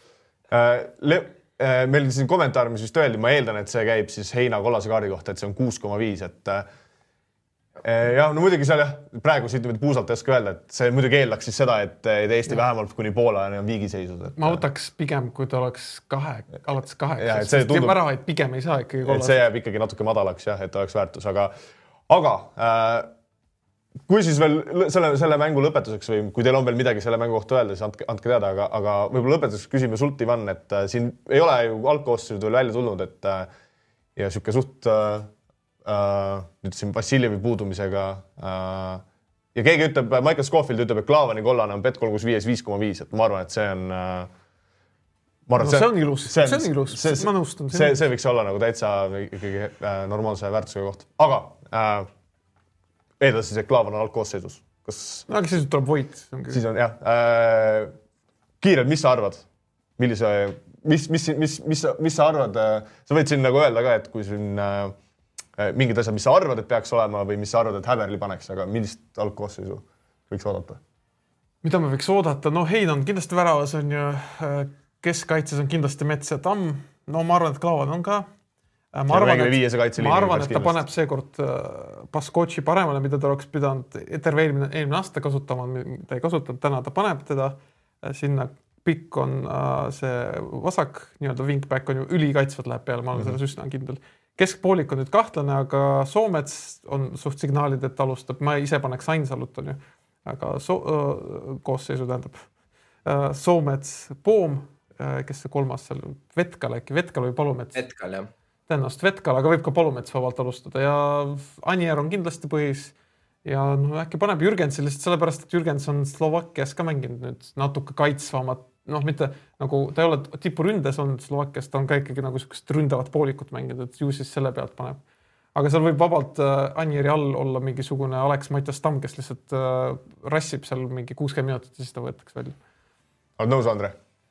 Meil siin kommentaar, mis vist öeldi, ma eeldan, et see käib siis Heina kollase kaardi kohta, et see on 6,5, et jah, no muidugi seal praegu siit puusalt ei oska öelda, et see muidugi eeldaks siis seda, et Eesti vähemalt kuni Poola on viigiseisus. Ma võtaks pigem, kui ta oleks alates 8. Ja, see tundub, väravaid pigem ei saa ikkagi kollase. See jääb ikkagi natuke madalaks, jah, et oleks väärtus, aga kui siis veel selle mängu lõpetuseks või kui teil on veel midagi selle mängu kohta öelda, siis andke teada, aga võib-olla lõpetuseks küsime sult, Ivan, et siin ei ole ju algkoosseisud veel välja tulnud, et ja siuke suht nüüd siin Vassiljevi puudumisega ja keegi ütleb, Michael Scofield ütleb, et Klaavani kollane on Bet365 5,5, et ma arvan, et see on see on ilus, ma nõustun. See võiks olla nagu täitsa ikkagi normaalse väärtusega koht, aga eeldas siis, et Klaavan on algkoosseisus. No, aga siis tuleb võit. Siis on, jah. Kiirelt, mis sa arvad? Mis sa arvad? Sa võid siin nagu öelda ka, et kui siin mingid asjad, mis sa arvad, et peaks olema või mis sa arvad, et Häberli paneks, aga millist algkoosseisu võiks oodata? Mida me võiks oodata? No Hein on kindlasti väravas, on ju keskkaitses on kindlasti Mets ja Tamm. No ma arvan, et Klaavan on ka. Ma arvan, et ta paneb seekord Baskotši paremale, mida ta oleks pidanud terve eelmine aasta kasutama, ta ei kasutanud, täna ta paneb teda sinna. Pikk on see vasak, nii-öelda wingback on ju ülikaitsvad läheb peale, ma olen selles üsna kindel. Keskpoolik on nüüd kahtlane, aga Soomets on suht signaalid, et alustab. Ma ise paneks Ainsalut, on ju, aga koosseisu tähendab. Soomets, Poom, kes see kolmas seal, Vetkal äkki, Vetkal või Palumets? Vetkal, jah. Tõenäoliselt Vetkal, aga võib ka Palumets vabalt alustada ja Anier on kindlasti põhis ja äkki paneb Jürgensi lihtsalt sellepärast, et Jürgens on Slovakkias ka mänginud nüüd natuke kaitsvamat, mitte nagu ta ei ole tipuründes olnud Slovakkias, ta on ka ikkagi nagu sellist ründavat poolikut mänginud, et ju siis selle pealt paneb. Aga seal võib vabalt Anieri all olla mingisugune Alex Mattias Tamm, kes lihtsalt rassib seal mingi 60 minutit ja siis ta võetakse välja. Oled nõus, Andre?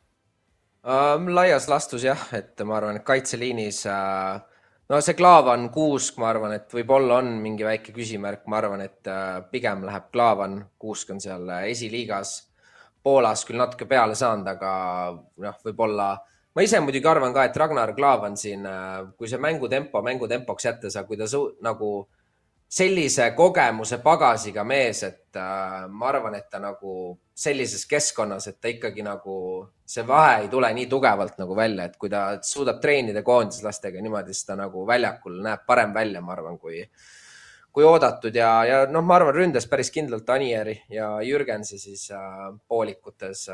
Laias lastus jah, et ma arvan, et kaitseliinis see Klaavan 6, ma arvan, et võib-olla on mingi väike küsimärk, ma arvan, et pigem läheb Klaavan 6 on seal esiliigas Poolas küll natuke peale saanud, aga võib-olla ma ise muidugi arvan ka, et Ragnar Klaavan siin, kui see mängutempoks jätta sa, kui ta nagu sellise kogemuse pagasiga mees, et ma arvan, et ta nagu sellises keskkonnas, et ta ikkagi nagu see vahe ei tule nii tugevalt nagu välja, et kui ta suudab treenida koondislastega niimoodi, siis ta nagu väljakul näeb parem välja, ma arvan, kui oodatud ja ma arvan, ründas päris kindlalt Anieri ja Jürgensi siis poolikutes.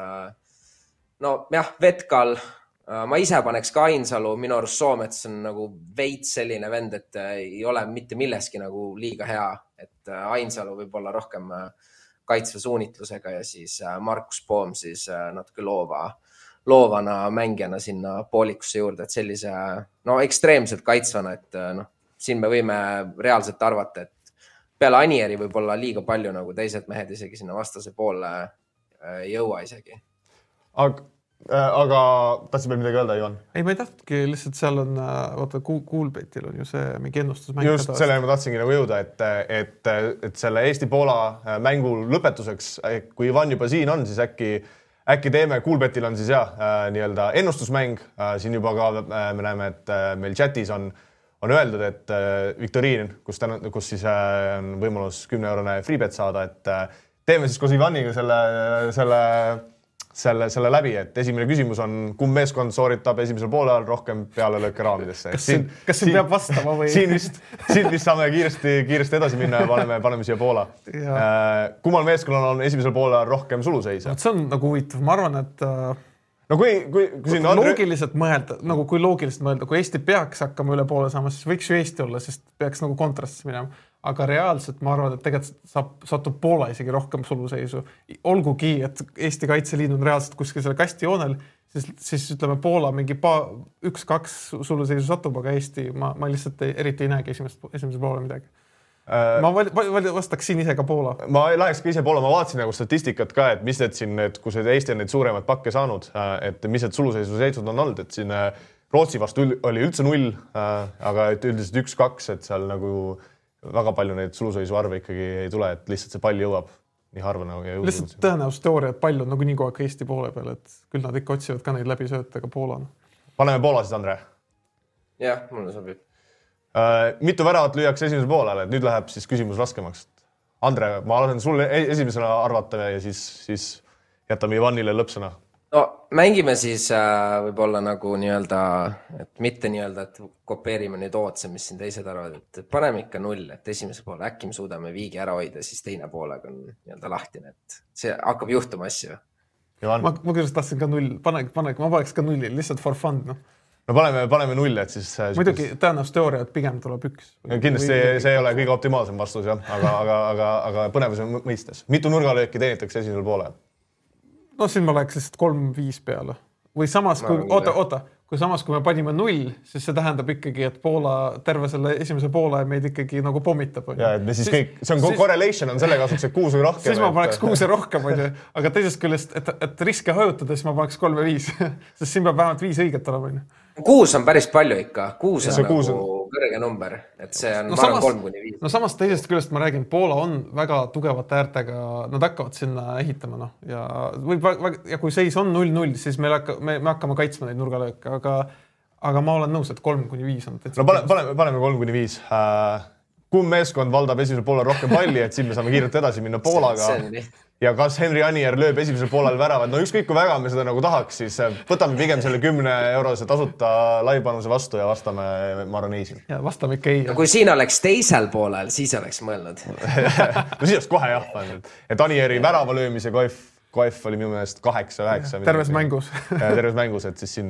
Vetkal, ma ise paneks ka Ainsalu, minu arust Soomets on nagu veits selline vend, et ei ole mitte milleski nagu liiga hea, et Ainsalu võib olla rohkem kaitsva suunitlusega ja siis Markus Poom siis natuke loovana mängijana sinna poolikusse juurde, et sellise ekstreemselt kaitsvana, et siin me võime reaalselt arvata, et peale Anieri võib olla liiga palju nagu teised mehed isegi sinna vastase poole jõua isegi. Aga tahtsid veel midagi öelda, Ivan? Ei, ma ei tahtki, lihtsalt seal on, vaata, Coolbetil on ju see mingi ennustusmäng. Just selle ma tahtsingi nagu jõuda, et selle Eesti-Poola mängu lõpetuseks, kui Ivan juba siin on, siis äkki teeme, Coolbetil on siis nii-öelda ennustusmäng. Siin juba ka me näeme, et meil chatis on öeldud, et Viktoriin, kus siis on võimalus 10-eurone freebet saada, et teeme siis koos Ivaniga selle läbi, et esimene küsimus on, kumb meeskond sooritab esimesel poolel rohkem pealelööke raamidesse. Kas siin peab vastama või? Siin vist saame kiiresti edasi minna ja paneme siia Poola. Kummal meeskonnal on esimesel poolel rohkem suluseise? See on nagu huvitav. Ma arvan, et no kui siin loogiliselt mõelda, kui Eesti peaks hakkama üle poole saama, siis võiks ju Eesti olla, sest peaks nagu kontrastis minema. Aga reaalselt ma arvan, et tegelikult satub Poola isegi rohkem suluseisu. Olgugi, et Eesti Kaitseliin on reaalselt kuskil selle kastijoonel, siis ütleme Poola mingi 1-2 suluseisu satub, aga Eesti, ma lihtsalt eriti ei näegi esimesel poole midagi. Ma vastaks siin ise ka Poola. Ma läheks ka ise Poola, ma vaatasin nagu statistikat ka, et mis need siin, kus Eesti on neid suuremaid pakke saanud, et mis need suluseisu seisud on olnud, et siin Rootsi vastu oli üldse 0, aga üldiselt 1-2, et seal nagu väga palju neid suluseisu arve ikkagi ei tule, et lihtsalt see pall jõuab nii harva nagu ja jõudnud. Lihtsalt tõenäosusteooria, et pall on nagu nii kogu aeg Eesti poole peal, et küll nad ikka otsivad ka neid läbi sööta ka Poolana. Paneme Poola siis, Andre? Jah, mulle sobib. Mitu väravat lüüakse esimesel poolel, et nüüd läheb siis küsimus raskemaks. Andre, ma lasen sulle esimesena arvata ja siis jätame Ivanile lõpsõna. No mängime siis võib-olla nagu nii-öelda, et mitte nii-öelda, et kopeerime nüüd ootse, mis siin teised arvad, et paneme ikka 0, et esimese poole äkki me suudame viigi ära hoida, siis teine poolega on nii-öelda lahtine, et see hakkab juhtuma asju. Ma kuidas tahtsin ka 0, ma paneks ka 0, lihtsalt for fun. No paneme 0, et siis... Muidugi tõenäosusteooria, et pigem tuleb 1. Kindlasti see ei ole kõige optimaalsem vastus, jah, aga põnevuse mõistes. Mitu nurgalööki teenitakse esimesel poole? No siin ma läheks lihtsalt 3-5 peale. Või samas, kui me panime 0, siis see tähendab ikkagi, et Poola terve selle esimese poole meid ikkagi nagu pommitab. Ja, et me siis kõik, see on correlation on selle kasuks, et 6 või rohkem. Siis ma paneks 6 ja rohkem, aga teisest küljest, et riske hajutada, siis ma paneks 3 ja 5. Sest siin peab vähemalt 5 õiget olema. 6 on päris palju ikka. 6 on nagu kõrge number, et see on 3-5. No samas teisest küljest ma räägin, Poola on väga tugevate äärtega, nad hakkavad sinna ehitama. Ja kui seis on 0-0, siis me hakkame kaitsma neid nurgalööke, aga ma olen nõus, et 3-5 on. No paneme 3-5. Kumb meeskond valdab esimesel poolel rohkem palli, et siin me saame kiirelt edasi minna Poolaga. Ja kas Henri Anier lööb esimesel poolel väravad? No ükskõik kui väga me seda nagu tahaks, siis võtame pigem selle 10-eurose tasuta laipanuse vastu ja vastame Maroneesil. Ja vastame ikka ei. No kui siin oleks teisel poolel, siis oleks mõelnud. No siis oleks kohe jah. Et Anieri värava löömise koef oli minu meelest 8-9. Terves mängus. Terves mängus, et siis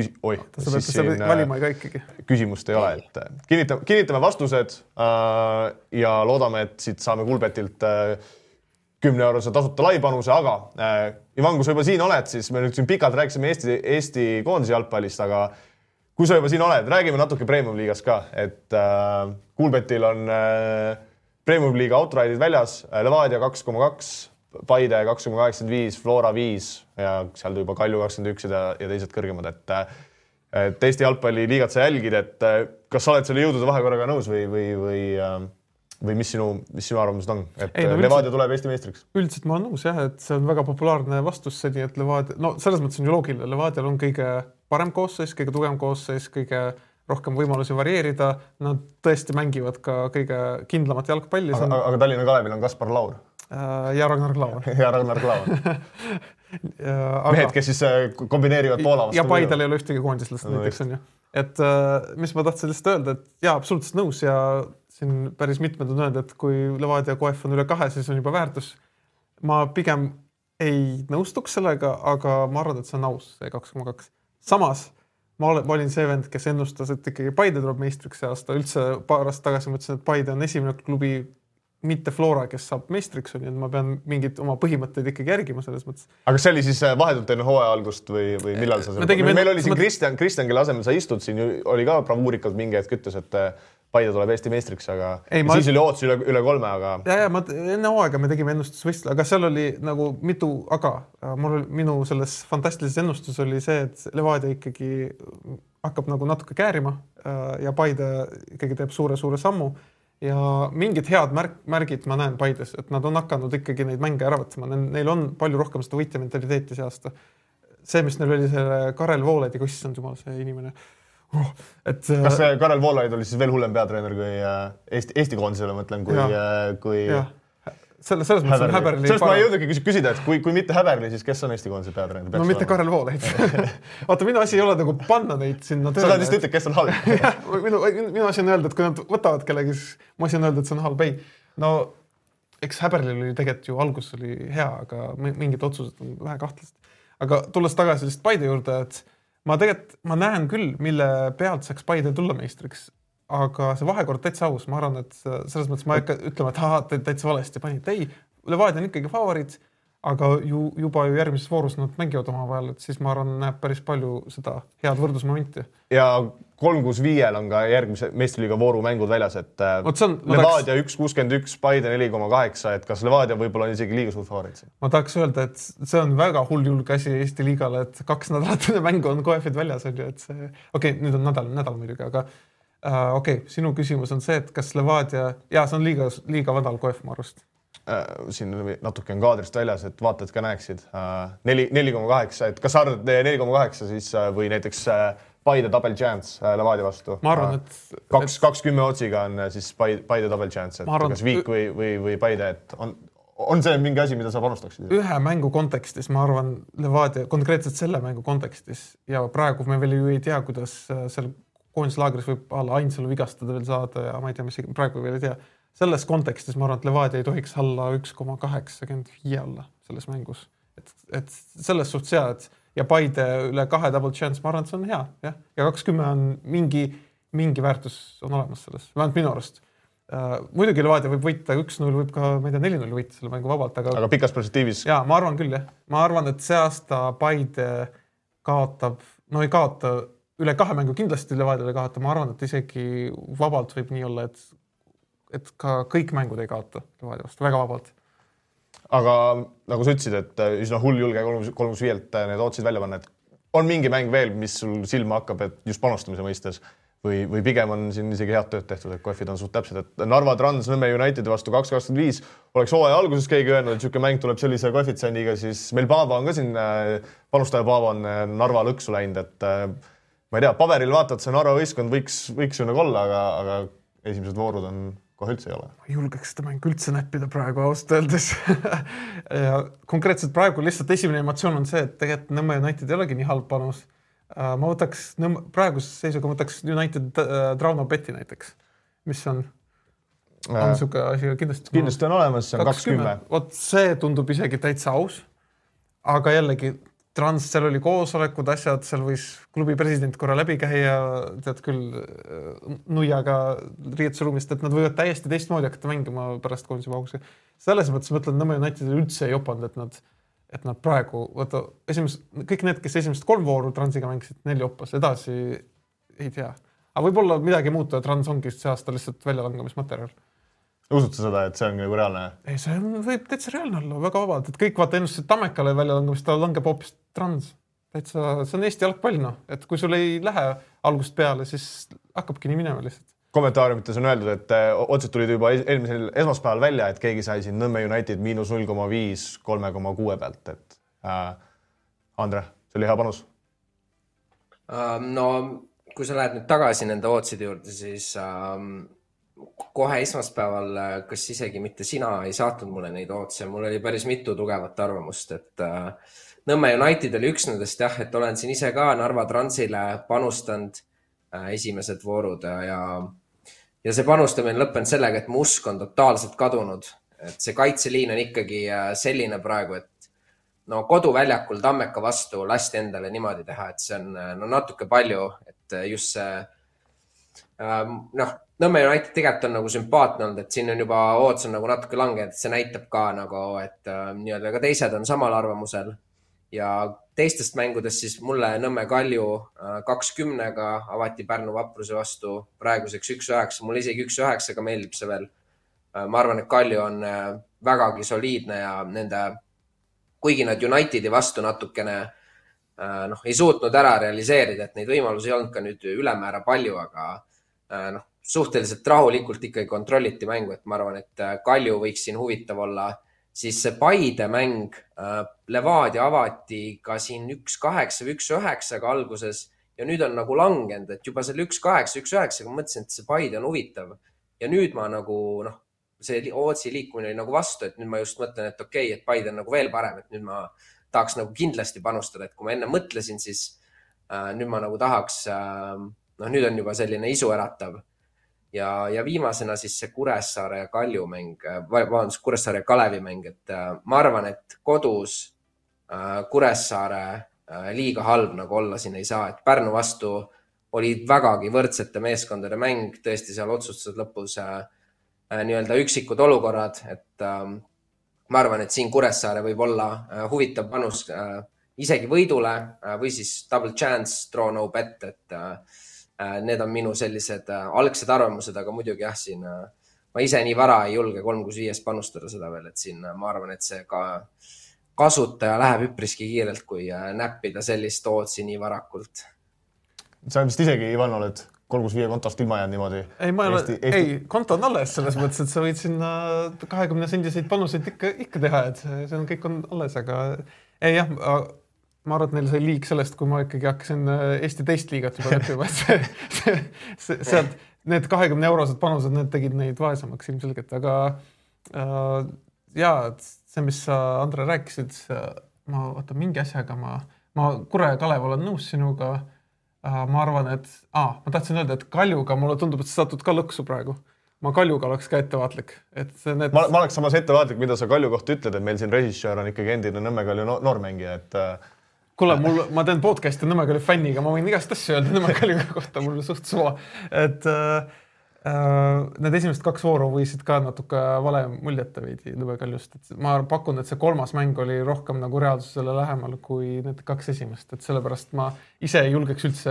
siin valima ka ikkagi. Küsimust ei ole. Kinnitame vastused ja loodame, et siit saame Coolbetilt 10-eurose tasuta laipanuse, aga Ivan, kui sa juba siin oled, siis me nüüd siin pikalt rääkisime Eesti koondise jalgpallist, aga kui sa juba siin oled, räägime natuke Premium liigast ka, et Coolbetil on Premium liiga outride'id väljas, Levadia 2,2, Paide 2,85, Flora 5 ja seal juba Kalju 21 ja teised kõrgemad, et Eesti jalgpalli liigat sa jälgid, et kas sa oled selle jõudude vahekorraga nõus või mis sinu arvamused on? Et Levadia tuleb Eesti meistriks? Üldiselt ma olen nõus jah, et see on väga populaarne vastus seni, et Levadia, no selles mõttes on ju loogiline, Levadial on kõige parem koosseis, kõige tugevam koosseis, kõige rohkem võimalusi varieerida, nad tõesti mängivad ka kõige kindlamat jalgpalli. Aga Tallinna Kalevil on Kaspar Laur. Ja Ragnar Klavan. Ja Ragnar Klavan. Mehed, kes siis kombineerivad Poola vastu. Ja Paidel ei ole ühtegi koondislast näiteks on ju. Et mis ma tahtsin lihtsalt öelda, et jaa, absoluutselt nõus ja siin päris mitmed on öelnud, et kui Levadia koef on üle 2, siis on juba väärtus. Ma pigem ei nõustuks sellega, aga ma arvan, et see on aus, see 2,2. Samas, ma olin see vend, kes ennustas, et ikkagi Paide tuleb meistriks see aasta. Üldse paar aastat tagasi mõtlesin, et Paide on esimene klubi, mitte Flora, kes saab meistriks, on, ma pean mingid oma põhimõtteid ikkagi järgima selles mõttes. Aga see oli siis vahetult enne hooaja algust või millal sa meil oli siin Kristjan, kelle asemel sa istud siin, oli ka bravuurikalt mingi hetk ütles, et Paide tuleb Eesti meistriks, aga siis oli ootus üle 3, aga... Ja, enne hooaega me tegime ennustusvõistle, aga seal oli nagu mitu aga. Minu selles fantastilises ennustus oli see, et Levadia ikkagi hakkab nagu natuke käärima ja Paide ikkagi teeb suure sammu ja mingid head märgid ma näen Paides, et nad on hakanud ikkagi neid mänge ära võtma. Neil on palju rohkem seda võitja mentaliteeti see aasta. See, mis neil oli selle Karel Voolaidi, kus on jumal see inimene... Kas see Karel Voolaid oli siis veel hullem peatreener kui Eesti koondisele, mõtlen, kui selles mõttes on Häberli... Sellest ma ei jõudagi küsida, et kui mitte Häberli, siis kes on Eesti koondise peatreener? No mitte Karel Voolaid. Vaata, minu asi ei ole nagu panna neid sinna tööle. Sa tahad just ütled, kes on halb. Minu asi on öelda, et kui nad võtavad kellegi, siis ma asi on öelda, et see on halb. Ei. No, eks Häberlil oli tegelikult ju algus oli hea, aga mingid otsused on vähe kahtlast. Aga tulles tagasi lihtsalt Paide juurde, et ma näen küll, mille pealt saaks Paide tulla meistriks, aga see vahekord täitsa aus. Ma arvan, et selles mõttes ma ei hakka ütlema, et täitsa valesti panid. Ei, Levadia on ikkagi favoriit, aga juba järgmises voorus nad mängivad oma vahel, et siis ma arvan, näeb päris palju seda head võrdlusmomenti. Ja 3-6-5 on ka järgmise meistriliiga vooru mängud väljas, et Levadia 1-61, Paide 4,8, et kas Levadia võib-olla on isegi liiga suur favoriit? Ma tahaks öelda, et see on väga hull julge asi Eesti liigale, et 2 nädalatine mäng on koefid väljas, et see... nüüd on nädal muidugi, aga sinu küsimus on see, et kas Levadia... see on liiga vadal koef, ma arvast. Siin natuke on kaadrist väljas, et vaatajad ka näeksid. 4,8, et kas sa arvad 4,8 siis või näiteks Paide double chance Levadia vastu? Ma arvan, et... 2-10 otsiga on siis Paide double chance, et kas Viik või Paide, et on see mingi asi, mida sa panustaksid? Ühe mängu kontekstis, ma arvan, Levadia, konkreetselt selle mängu kontekstis ja praegu me veel ju ei tea, kuidas seal koondislaagris võib Ainsalu vigastada veel saada ja ma ei tea, mis praegu veel ei tea. Selles kontekstis ma arvan, et Levadia ei tohiks alla 1,85 olla selles mängus. Et selles suhtes hea, et ja Paide üle 2 double chance, ma arvan, et see on hea. Ja 20 on mingi väärtus on olemas selles, vähemalt minu arust. Muidugi Levadia võib võita 1-0, võib ka, ma ei tea, 4-0 võita selle mängu vabalt. Aga pikas perspektiivis? Jaa, ma arvan küll, jah. Ma arvan, et see aasta Paide kaotab, ei kaota üle 2 mängu kindlasti Levadiale kaota. Ma arvan, et isegi vabalt võib nii olla, et ka kõik mängud ei kaota Levadia vastu, väga vabalt. Aga nagu sa ütlesid, et üsna hull julge 3-5-lt need otsid välja panna, et on mingi mäng veel, mis sul silma hakkab, et just panustamise mõistes või pigem on siin isegi head tööd tehtud, et koefid on suht täpsed, et Narva Trans Nõmme Unitedi vastu 2-25 oleks hooaja alguses keegi öelnud, et niisugune mäng tuleb sellise koefitsendiga, siis meil Paava on ka siin, panustaja Paava on Narva lõksu läinud, et ma ei tea, paberil vaatad, see Narva võistkond võiks ju nagu olla, aga esimesed voorud on kohe üldse ei ole. Ma julgeks seda mäng üldse näppida praegu ausalt öeldes. Ja konkreetselt praegu lihtsalt esimene emotsioon on see, et tegelikult Nõmme United ei olegi nii halb panus. Ma võtaks praeguses seisuga võtaks United Trauno Beti näiteks, mis on niisugune asi kindlasti. Kindlasti on olemas, see on 20. Vot see tundub isegi täitsa aus, aga jällegi Trans, seal oli koosolekud, asjad, seal võis klubi president korra läbi käia, tead küll nuiaga riietusruumist, et nad võivad täiesti teistmoodi hakata mängima pärast koondise pausi. Selles mõttes mõtlen, Nõmme United üldse ei opanud, et nad praegu, kõik need, kes esimesed 3 vooru Transiga mängisid 4 oppas, edasi ei tea. Aga võib-olla midagi muuta, Trans ongi see aasta lihtsalt väljalangamismaterjal. Usud sa seda, et see on nagu reaalne? Ei, see võib täitsa reaalne olla, väga vabalt, et kõik vaata ennustused Tammekale väljalangamist, ta langeb hoopis Trans. Täitsa, see on Eesti jalgpall, et kui sul ei lähe algust peale, siis hakkabki nii minema lihtsalt. Kommentaariumites on öeldud, et otsed tulid juba eelmisel esmaspäeval välja, et keegi sai siin Nõmme United -0,5 3,6 pealt, et Andre, see oli hea panus? No, kui sa lähed nüüd tagasi nende otside juurde, siis kohe esmaspäeval, kas isegi mitte sina ei saatnud mulle neid otse, mul oli päris mitu tugevat arvamust, et Nõmme United oli üks nendest jah, et olen siin ise ka Narva Transile panustanud esimesed voorud ja see panustamine lõppenud sellega, et mu usk on totaalselt kadunud, et see kaitseliin on ikkagi selline praegu, et no koduväljakul Tammeka vastu lasti endale niimoodi teha, et see on natuke palju, et just see Nõmme United tegelikult on nagu sümpaatne olnud, et siin on juba ootus on nagu natuke langenud, et see näitab ka nagu, et nii-öelda ka teised on samal arvamusel. ja teistest mängudest siis mulle Nõmme Kalju 2-10-ga avati Pärnu Vapruse vastu praeguseks 1-9. Mulle isegi 1-9-ga meeldib see veel. Ma arvan, et Kalju on vägagi soliidne ja nende, kuigi nad Unitedi vastu natukene ei suutnud ära realiseerida, et neid võimalusi ei olnud ka nüüd ülemäära palju, aga suhteliselt rahulikult ikkagi kontrolliti mängu, et ma arvan, et Kalju võiks siin huvitav olla. Siis see Paide mäng, Levadia avati ka siin 1-8 või 1-9-ga alguses ja nüüd on nagu langenud, et juba selle 1-8, 1-9-ga mõtlesin, et see Paide on huvitav. Ja nüüd ma nagu, see Ootsi liikumine oli nagu vastu, et nüüd ma just mõtlen, et okei, et Paide on nagu veel parem, et nüüd ma tahaks nagu kindlasti panustada, et kui ma enne mõtlesin, siis nüüd ma nagu tahaks, nüüd on juba selline isu äratav. Ja viimasena siis see Kuressaare ja Kalju mäng, Kuressaare ja Kalevi mäng, et ma arvan, et kodus Kuressaare liiga halb nagu olla siin ei saa, et Pärnu vastu oli vägagi võrdsete meeskondade mäng, tõesti seal otsustasid lõpus nii-öelda üksikud olukorrad, et ma arvan, et siin Kuressaare võib olla huvitav panus isegi võidule või siis double chance, draw no bet, et need on minu sellised algsed arvamused, aga muidugi jah, siin ma ise nii vara ei julge 3-6-5 panustada seda veel, et siin ma arvan, et see ka kasutaja läheb üpriski kiirelt, kui näppida sellist Ootsi nii varakult. Sa vist isegi, Ivan, oled 3-5 kontost ilma jäänud niimoodi? Ei, konto on alles selles mõttes, et sa võid sinna 20 sendiseid panuseid ikka teha, et see on kõik on alles, aga ei jah, ma arvan, et neil sai liig sellest, kui ma ikkagi hakkasin Eesti teist liigat juba näppima, et sealt need 20-eurosed panused, need tegid neid vaesemaks ilmselgelt, aga see, mis sa, Andre, rääkisid, mingi asjaga ma Kure ja Kalev olen nõus sinuga, ma arvan, et ma tahtsin öelda, et Kaljuga mulle tundub, et sa satud ka lõksu praegu. Ma Kaljuga oleks ka ettevaatlik. Ma oleks samas ettevaatlik, mida sa Kalju kohta ütled, et meil siin režissöör on ikkagi endine Nõmme Kalju noormängija, et kuule, ma teen podcasti Nõmme Kalju fänniga, ma võin igast asju öelda Nõmme Kalju kohta, mul suht suva. Et need esimesed 2 vooru võisid ka natuke vale muljeta veidi Nõmme Kaljust. Ma pakun, et see 3. mäng oli rohkem nagu reaalsusele lähemal kui need 2 esimest. Et sellepärast ma ise ei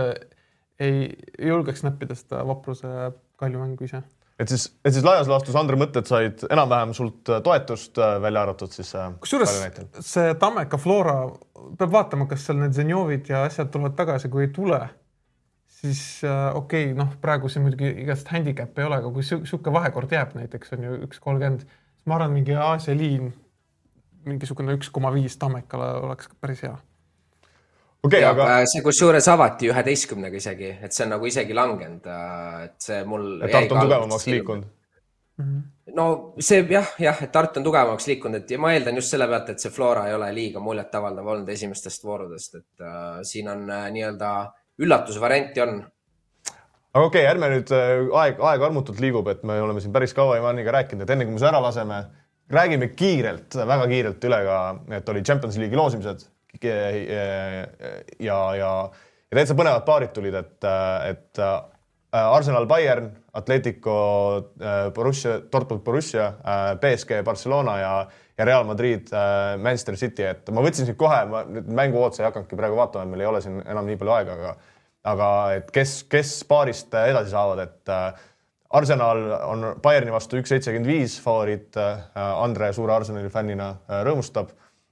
julgeks näppida seda Vapruse Kalju mängu ise. Et siis laias laastus Andre mõtted said enam-vähem sult toetust välja arvatud siis kusjuures see Tammeka Flora peab vaatama, kas seal need Zenjovid ja asjad tulevad tagasi, kui ei tule, siis okei, praegu see muidugi igast handicap ei ole, aga kui siuke vahekord jääb näiteks on ju 1.30, siis ma arvan, mingi Aasia liin mingisugune 1.5 Tammekale oleks päris hea. Okay, aga see kusjuures avati 11-ga isegi, et see on nagu isegi langenud, et see mul et Tartu on tugevamaks liikunud. No see jah, et Tartu on tugevamaks liikunud, et ma eeldan just selle pealt, et see Flora ei ole liiga muljet avaldav olnud esimestest voorudest, et siin on nii-öelda üllatusvarianti on. Aga okei, ärme nüüd aeg armutult liigub, et me oleme siin päris kaua Ivaniga rääkinud, et enne kui me see ära laseme, räägime kiirelt, väga kiirelt üle ka, et oli Champions League'i loosimised ja täitsa põnevad paarid tulid, et Arsenal Bayern, Atletico Borussia, Dortmund Borussia, PSG Barcelona ja Real Madrid Manchester City, et ma võtsin siin kohe, mängu ootsa ei hakanudki praegu vaatama, et meil ei ole siin enam nii palju aega, aga et kes paarist edasi saavad, et Arsenal on Bayerni vastu 1.75 favoriit, Andre suure Arsenali fännina rõõmustab,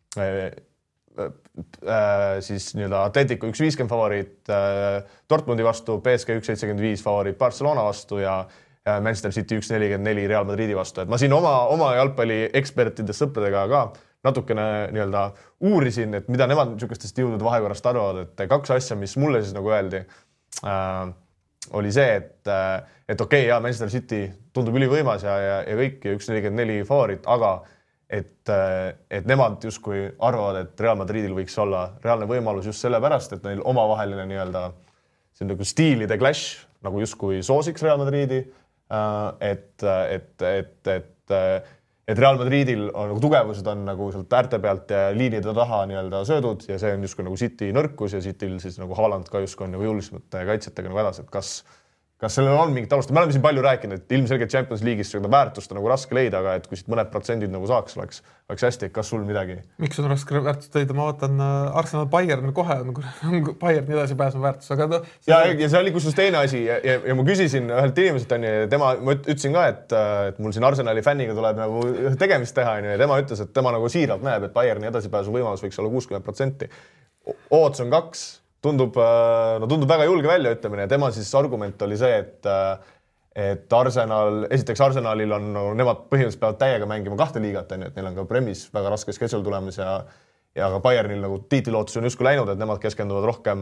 siis nii-öelda Atletico 1.50 favoriit Dortmundi vastu, PSG 1.75 favoriit Barcelona vastu ja Manchester City 1.44 Real Madridi vastu. Et ma siin oma jalgpalli ekspertidest sõpradega ka natukene nii-öelda uurisin, et mida nemad niisugustest jõudude vahekorrast arvavad, et 2 asja, mis mulle siis nagu öeldi, oli see, et okei, Manchester City tundub ülivõimas ja kõik 1.44 favoriit, aga et nemad justkui arvavad, et Real Madridil võiks olla reaalne võimalus just sellepärast, et neil omavaheline nii-öelda nagu stiilide clash nagu justkui soosiks Real Madridi, et Real Madridil on nagu tugevused on nagu sealt äärte pealt ja liinide taha nii-öelda söödud ja see on justkui nagu City nõrkus ja Cityl siis nagu Haaland ka justkui on nagu jõulisemate kaitsetega nagu hädas, et kas sellel on mingit alust? Me oleme siin palju rääkinud, et ilmselgelt Champions League'is seda väärtust on nagu raske leida, aga et kui siit mõned protsendid nagu saaks, oleks hästi. Kas sul midagi? Miks on raske väärtust leida? Ma vaatan Arsenal Bayern kohe on Bayerni edasi pääsema väärtus, aga no, ja see oli kusjuures teine asi ja ma küsisin ühelt inimeselt, ma ütlesin ka, et mul siin Arsenali fänniga tuleb nagu tegemist teha, ja tema ütles, et tema nagu siiralt näeb, et Bayerni edasipääsu võimalus võiks olla 60%. Odds on 2. Tundub väga julge väljaütlemine ja tema siis argument oli see, et esiteks Arsenalil on, nemad põhimõtteliselt peavad täiega mängima 2 liigat, et neil on ka Premis väga raske schedule tulemas ja ka Bayernil nagu tiitlilootus on justkui läinud, et nemad keskenduvad rohkem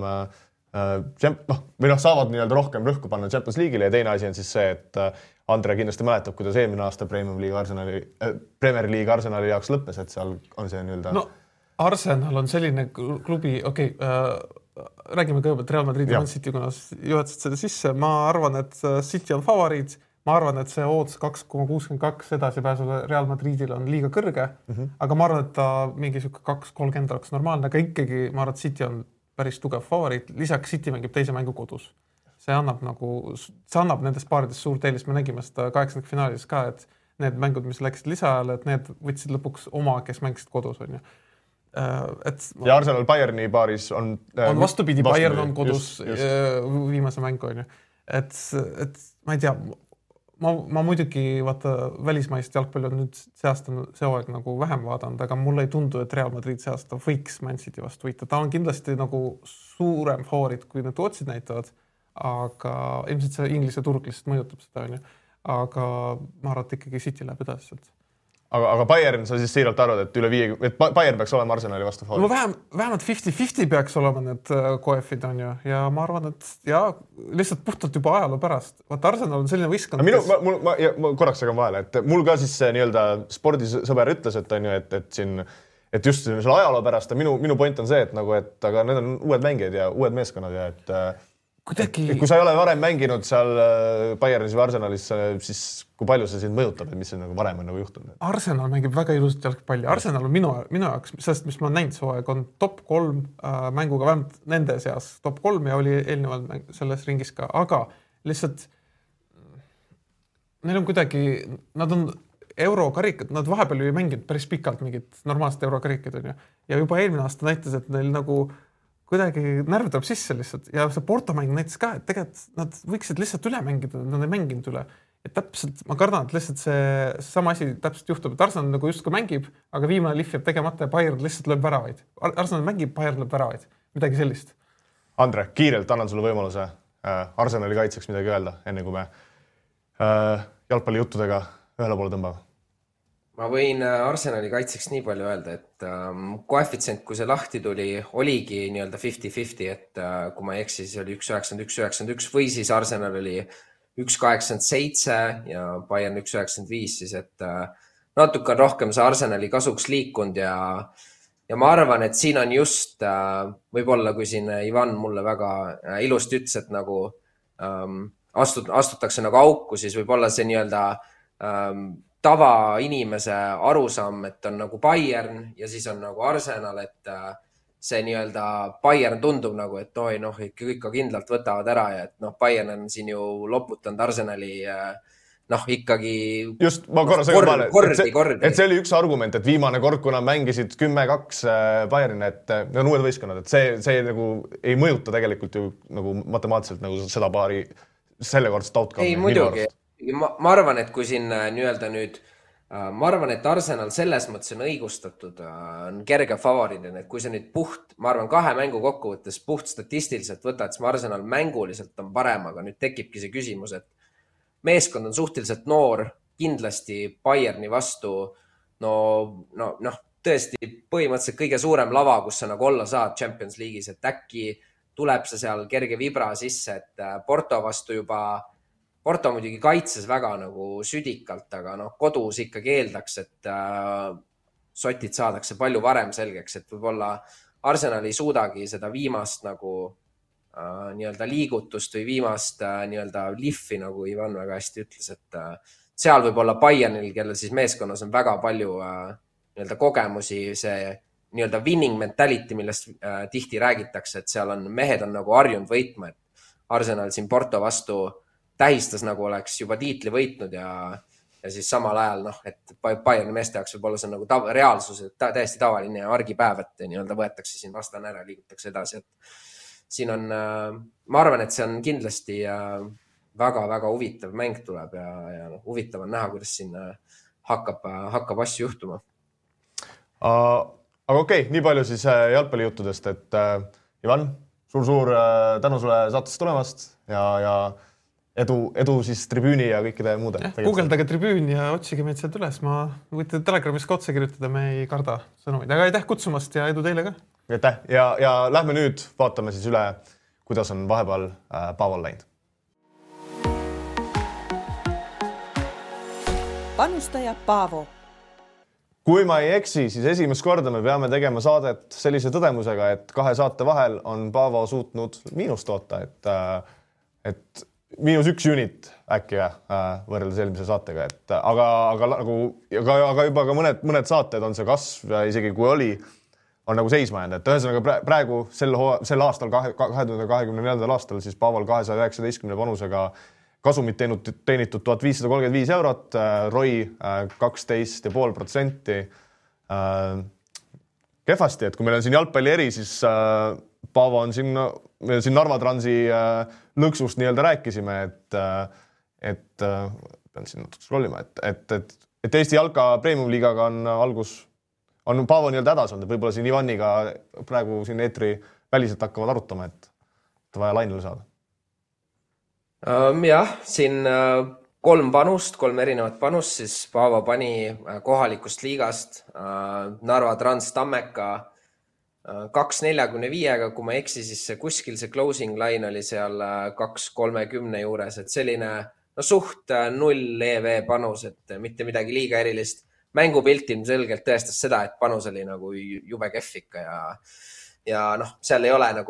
saavad nii-öelda rohkem rõhku panna Champions League'ile ja teine asi on siis see, et Andre kindlasti mäletab, kuidas eelmine aasta Premier League Arsenali jaoks lõppes, et seal on see nii-öelda... No, Arsenal on selline klubi, räägime kõigepealt Real Madrid ja Man City, kuna juhatasid seda sisse. Ma arvan, et City on favoriit. Ma arvan, et see odds 2,62 edasipääsuga Real Madridil on liiga kõrge, aga ma arvan, et ta mingi 2,30 oleks normaalne, aga ikkagi ma arvan, et City on päris tugev favoriit. Lisaks City mängib teise mängu kodus. See annab nendest paaridest suurt eelist. Me nägime seda 8. finaalis ka, et need mängud, mis läksid lisaajale, et need võtsid lõpuks oma, kes mängisid kodus, on ju. Ja Arsenal Bayerni paaris on vastupidi, Bayern on kodus viimase mängu, on ju. Et ma ei tea, ma muidugi välismaist jalgpalli on nüüd see aeg nagu vähem vaadanud, aga mulle ei tundu, et Real Madrid see aasta võiks Man City vastu võita. Ta on kindlasti nagu suurem favoriit, kui need otsid näitavad, aga ilmselt see Inglise turg lihtsalt mõjutab seda, on ju. Aga ma arvan, et ikkagi City läheb edasi sealt. Aga Bayern, sa siis siiralt arvad, et Bayern peaks olema Arsenali vastu favoriit? No vähemalt 50-50 peaks olema need koefid, on ju. Ja ma arvan, et lihtsalt puhtalt juba ajaloo pärast. Vaata, Arsenal on selline võistkond, ma korraks segan vahele, et mul ka siis see nii-öelda spordisõber ütles, et just selle ajaloo pärast ja minu point on see, et aga need on uued mängijad ja uued meeskonnad ja et kui sa ei ole varem mänginud seal Bayernis või Arsenalis, siis kui palju see sind mõjutab, et mis see nagu varem on nagu juhtunud? Arsenal mängib väga ilusat jalgpalli. Arsenal on minu jaoks, sellest, mis ma näinud see aeg, on top 3 mänguga vähemalt nende seas top 3 ja oli eelnevalt selles ringis ka, aga lihtsalt neil on kuidagi, nad on eurokarikad, nad vahepeal ju ei mänginud päris pikalt mingit normaalset eurokarikad, on ju. Ja juba eelmine aasta näitas, et neil nagu kuidagi närv tuleb sisse lihtsalt ja see Porto mäng näitas ka, et tegelikult nad võiksid lihtsalt üle mängida, nad ei mänginud üle. Ja täpselt, ma kardan, et lihtsalt see sama asi täpselt juhtub, et Arsenal nagu justkui mängib, aga viimane lihv jääb tegemata ja Bayern lihtsalt lööb väravaid. Arsenal mängib, Bayern lööb väravaid. Midagi sellist. Andre, kiirelt annan sulle võimaluse Arsenali kaitseks midagi öelda, enne kui me jalgpallijuttudega ühele poole tõmbame. Ma võin Arsenali kaitseks nii palju öelda, et koefitsient, kui see lahti tuli, oligi nii-öelda 50-50, et kui ma ei eksi, siis oli 1,91 või siis Arsenal oli 1,87 ja Bayern 1,95, siis et natuke rohkem see Arsenali kasuks liikunud ja ma arvan, et siin on just võib-olla, kui siin Ivan mulle väga ilusti ütles, et nagu astutakse nagu auku, siis võib-olla see nii-öelda tavainimese arusaam, et on nagu Bayern ja siis on nagu Arsenal, et see nii-öelda Bayern tundub nagu, et ikka kindlalt võtavad ära ja et Bayern on siin ju loputanud Arsenali ikkagi just, ma korra et see oli üks argument, et viimane kord, kuna mängisid 10-2 Bayern, et need on uued võistkonnad, et see nagu ei mõjuta tegelikult ju nagu matemaatiliselt nagu seda paari sellekordset outcome'i. Ei, muidugi. Ma arvan, et kui siin nii-öelda nüüd, ma arvan, et Arsenal selles mõttes on õigustatud, on kerge favoriidina, et kui see nüüd ma arvan, 2 mängu kokkuvõttes puht statistiliselt võtad, siis Arsenal mänguliselt on parem, aga nüüd tekibki see küsimus, et meeskond on suhteliselt noor, kindlasti Bayerni vastu, tõesti põhimõtteliselt kõige suurem lava, kus sa nagu olla saad Champions League'is, et äkki tuleb see seal kerge vibra sisse, et Porto vastu juba Porto muidugi kaitses väga nagu südikalt, aga kodus ikkagi eeldaks, et sotid saadakse palju varem selgeks, et võib-olla Arsenal ei suudagi seda viimast nagu nii-öelda liigutust või viimast nii-öelda lihvi, nagu Ivan väga hästi ütles, et seal võib-olla Bayernil, kellel siis meeskonnas on väga palju nii-öelda kogemusi, see nii-öelda winning mentality, millest tihti räägitakse, et seal on mehed on nagu harjunud võitma, et Arsenal siin Porto vastu tähistas nagu oleks juba tiitli võitnud ja siis samal ajal, et Bayerni meeste jaoks võib olla see nagu reaalsus, et täiesti tavaline argipäev, et nii-öelda võetakse siin vastane ära ja liigutakse edasi. Et siin on, ma arvan, et see on kindlasti väga-väga huvitav mäng tuleb ja huvitav on näha, kuidas siin hakkab asju juhtuma. Aga okei, nii palju siis jalgpallijuttudest, et Ivan, suur tänu sulle saatest tulemast ja edu siis tribüüni ja kõikide muude. Guugeldage tribüün ja otsige meid sealt üles. Ma võite Telegramis ka otse kirjutada, me ei karda sõnumeid. Aga aitäh kutsumast ja edu teile ka. Aitäh ja lähme nüüd vaatame siis üle, kuidas on vahepeal Paavol läinud. Panustaja Paavo. Kui ma ei eksi, siis esimest korda me peame tegema saadet sellise tõdemusega, et 2 saate vahel on Paavo suutnud miinust toota, et -1 unit äkki võrreldes eelmise saatega, et aga juba ka mõned saated on see kasv ja isegi kui oli, on nagu seisma jäänud, et ühesõnaga praegu sel aastal, 2024. aastal siis Paavol 219 panusega kasumit teenitud 1535 eurot, ROI 12,5%. Kehvasti, et kui meil on siin jalgpalli eri, siis Paavo on siin Narva Transi lõksust nii-öelda rääkisime, et pean siin natuke scrollima, et Eesti jalka premium-liigaga on Paavo nii-öelda hädas olnud, et võib-olla siin Ivaniga praegu siin eetri väliselt hakkavad arutama, et vaja lainele saada. Jah, siin 3 erinevat panust, siis Paavo pani kohalikust liigast Narva Trans Tammeka 2.45, kui ma eksi, siis kuskil see closing line oli seal 2.30 juures, et selline suht 0 EV panus, et mitte midagi liiga erilist. Mängupilt ilmselgelt tõestas seda, et panus oli nagu jube kehv ikka ja seal ei ole nagu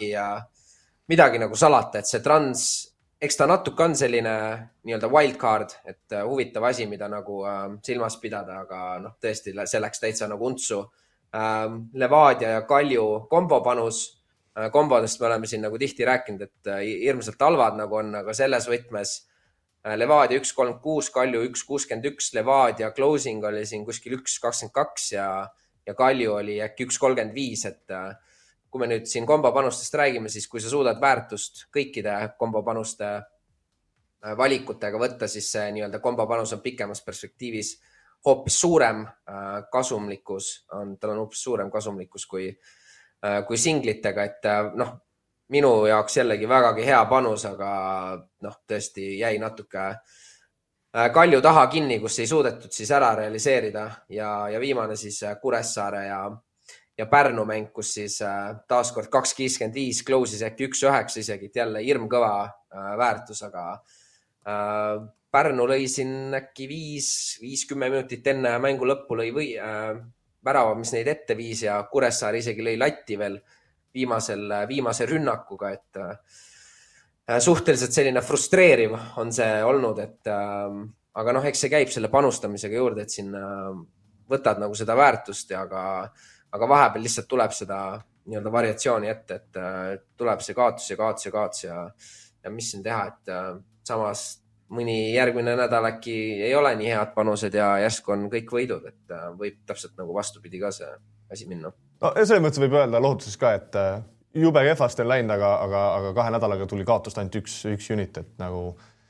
midagi nagu salata, et see Trans, eks ta natuke on selline nii-öelda wildcard, et huvitav asi, mida nagu silmas pidada, aga tõesti see läks täitsa nagu untsu. Levadia ja Kalju kombopanus. Kombodest me oleme siin nagu tihti rääkinud, et hirmsalt halvad nagu on, aga selles võtmes Levadia 1.36, Kalju 1.61, Levadia closing oli siin kuskil 1.22 ja Kalju oli äkki 1.35, et kui me nüüd siin kombopanustest räägime, siis kui sa suudad väärtust kõikide kombopanuste valikutega võtta, siis see nii-öelda kombopanus on pikemas perspektiivis hoopis suurem kasumlikkus, tal on hoopis suurem kasumlikkus kui singlitega, et minu jaoks jällegi vägagi hea panus, aga tõesti jäi natuke Kalju taha kinni, kus ei suudetud siis ära realiseerida ja viimane siis Kuressaare ja Pärnu mäng, kus siis taaskord 2.55 close'is äkki 1.9 isegi, et jälle hirmkõva väärtus, aga Pärnu lõi siin äkki 5-10 minutit enne mängu lõppu lõi värava, mis neid ette viis ja Kuressaare isegi lõi latti veel viimase rünnakuga, et suhteliselt selline frustreeriv on see olnud, et aga eks see käib selle panustamisega juurde, et siin võtad nagu seda väärtust, aga vahepeal lihtsalt tuleb seda nii-öelda variatsiooni ette, et tuleb see kaotus ja mis siin teha, et samas mõni järgmine nädal äkki ei ole nii head panused ja järsku on kõik võidud, et võib täpselt nagu vastupidi ka see asi minna. No selles mõttes võib öelda lohutuses ka, et jube kehvasti on läinud, aga 2 nädalaga tuli kaotust ainult üks unit, et nagu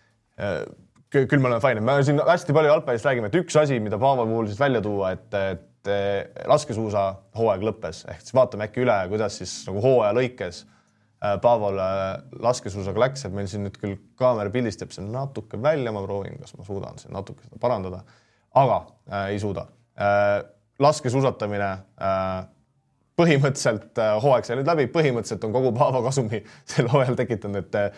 küll me oleme fine. Me siin hästi palju jalgpallist räägime, et üks asi, mida Paavo puhul siis välja tuua, et laskesuusa hooaeg lõppes, ehk siis vaatame äkki üle, kuidas siis nagu hooaja lõikes Paavol laskesuusaga läks, et meil siin nüüd küll kaamera pildistab see natuke välja, ma proovin, kas ma suudan siin natuke seda parandada, aga ei suuda. Laskesuusatamine põhimõtteliselt hooaeg sai nüüd läbi, põhimõtteliselt on kogu Paavo kasumi sel hooajal tekitanud, et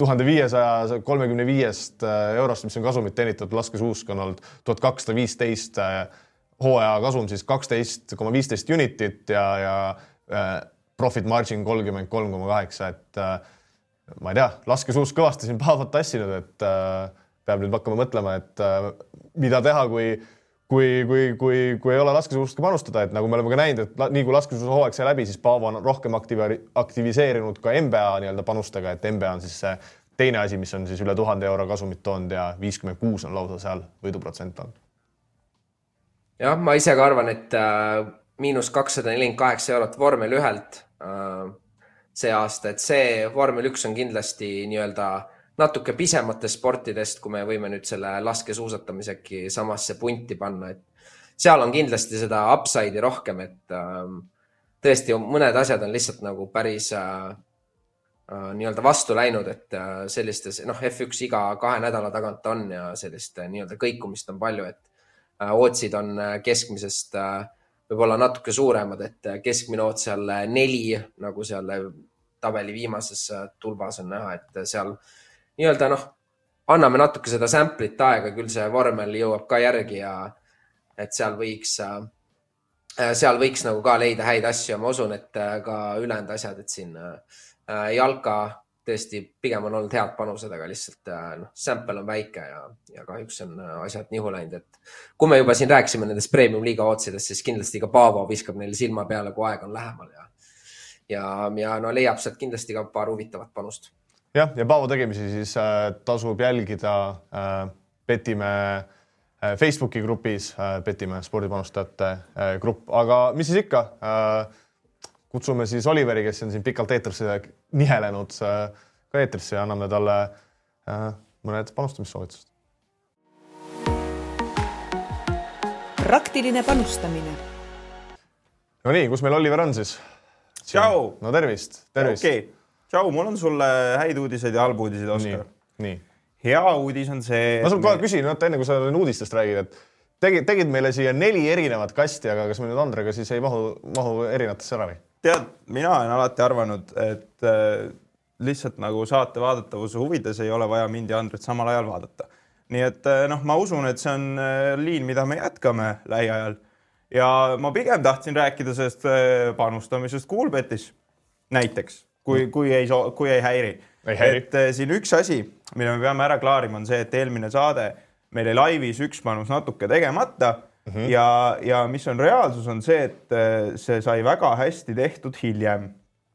1535 eurost, mis on kasumit teenitud laskesuuskonnalt 1215 hooaja kasum, siis 12,15 unitit ja profit margin 33,8, et ma ei tea, laskesuusk kõvasti siin Paavot tassinud, et peab nüüd hakkama mõtlema, et mida teha, kui ei ole laskesuuska panustada, et nagu me oleme ka näinud, et nii kui laskesuusa hooaeg sai läbi, siis Paavo on rohkem aktiviseerinud ka NBA nii-öelda panustega, et NBA on siis see teine asi, mis on siis üle 1000 euro kasumit toonud ja 56 on lausa seal võiduprotsent on. Jah, ma ise ka arvan, et miinus 248 eurot vormel 1-lt see aasta, et see vormel 1 on kindlasti nii-öelda natuke pisematest sportidest, kui me võime nüüd selle laskesuusatamisegi samasse punti panna, et seal on kindlasti seda upside'i rohkem, et tõesti mõned asjad on lihtsalt nagu päris nii-öelda vastu läinud, et sellistes, F1 iga 2 nädala tagant on ja sellist nii-öelda kõikumist on palju, et ootsid on keskmisest võib-olla natuke suuremad, et keskmine oot seal 4, nagu seal tabeli viimases tulbas on näha, et seal nii-öelda anname natuke seda sample'it aega, küll see vormel jõuab ka järgi ja et seal võiks nagu ka leida häid asju ja ma usun, et ka ülejäänud asjad, et siin jalka tõesti pigem on olnud head panused, aga lihtsalt sample on väike ja kahjuks on asjad nihu läinud, et kui me juba siin rääkisime nendest premium liiga ootsidest, siis kindlasti ka Paavo viskab neile silma peale, kui aeg on lähemal ja leiab sealt kindlasti ka paar huvitavat panust. Ja Paavo tegemisi siis tasub jälgida Petime Facebooki grupis, Petime spordipanustajate grupp, aga mis siis ikka, kutsume siis Oliveri, kes on siin pikalt eetrisse nihelenud ka eetrisse ja anname talle mõned panustamissoovitused. Praktiline panustamine. No nii, kus meil Oliver on siis? Tšau! No tervist! Okay. Tšau, mul on sulle häid uudiseid ja halb uudiseid, Oskar. Nii. Hea uudis on see... Ma sul kohe küsin, enne kui sa uudistest räägid, et tegid meile siia 4 erinevat kasti, aga kas me nüüd Andrega siis ei mahu erinevatesse ära või? Tead, mina olen alati arvanud, et lihtsalt nagu saate vaadatavuse huvides ei ole vaja mind ja Andret samal ajal vaadata. Nii et ma usun, et see on liin, mida me jätkame lähiajal. Ja ma pigem tahtsin rääkida sellest panustamisest Coolbetis näiteks, kui ei häiri. Et siin üks asi, mille me peame ära klaarima, on see, et eelmine saade meil ei laivis üks panus natuke tegemata ja mis on reaalsus, on see, et see sai väga hästi tehtud hiljem.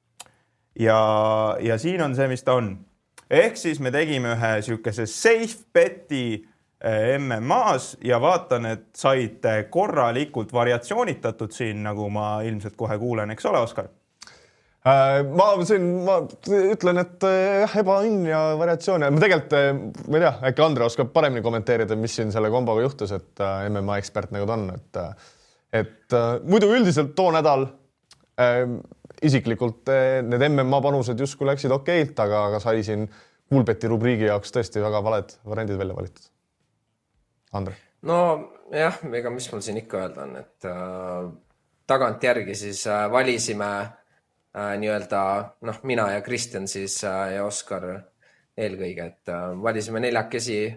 Ja siin on see, mis ta on. Ehk siis me tegime ühe sihukese safe beti MMA-s ja vaatan, et said korralikult variatsioonitatud siin, nagu ma ilmselt kohe kuulen, eks ole, Oskar? Ma ütlen, et ebaõnn ja variatsioon. Ma tegelikult, ma ei tea, äkki Andre oskab paremini kommenteerida, mis siin selle komboga juhtus, et MMA ekspert nagu ta on. Et muidu üldiselt too nädal isiklikult need MMA panused justkui läksid okeilt, aga sai siin Coolbeti rubriigi jaoks tõesti väga valed variandid välja valitud. Andre? No jah, ega mis mul siin ikka öelda on, et tagant järgi siis valisime nii-öelda, mina ja Kristjan siis ja Oskar eelkõige, et valisime 4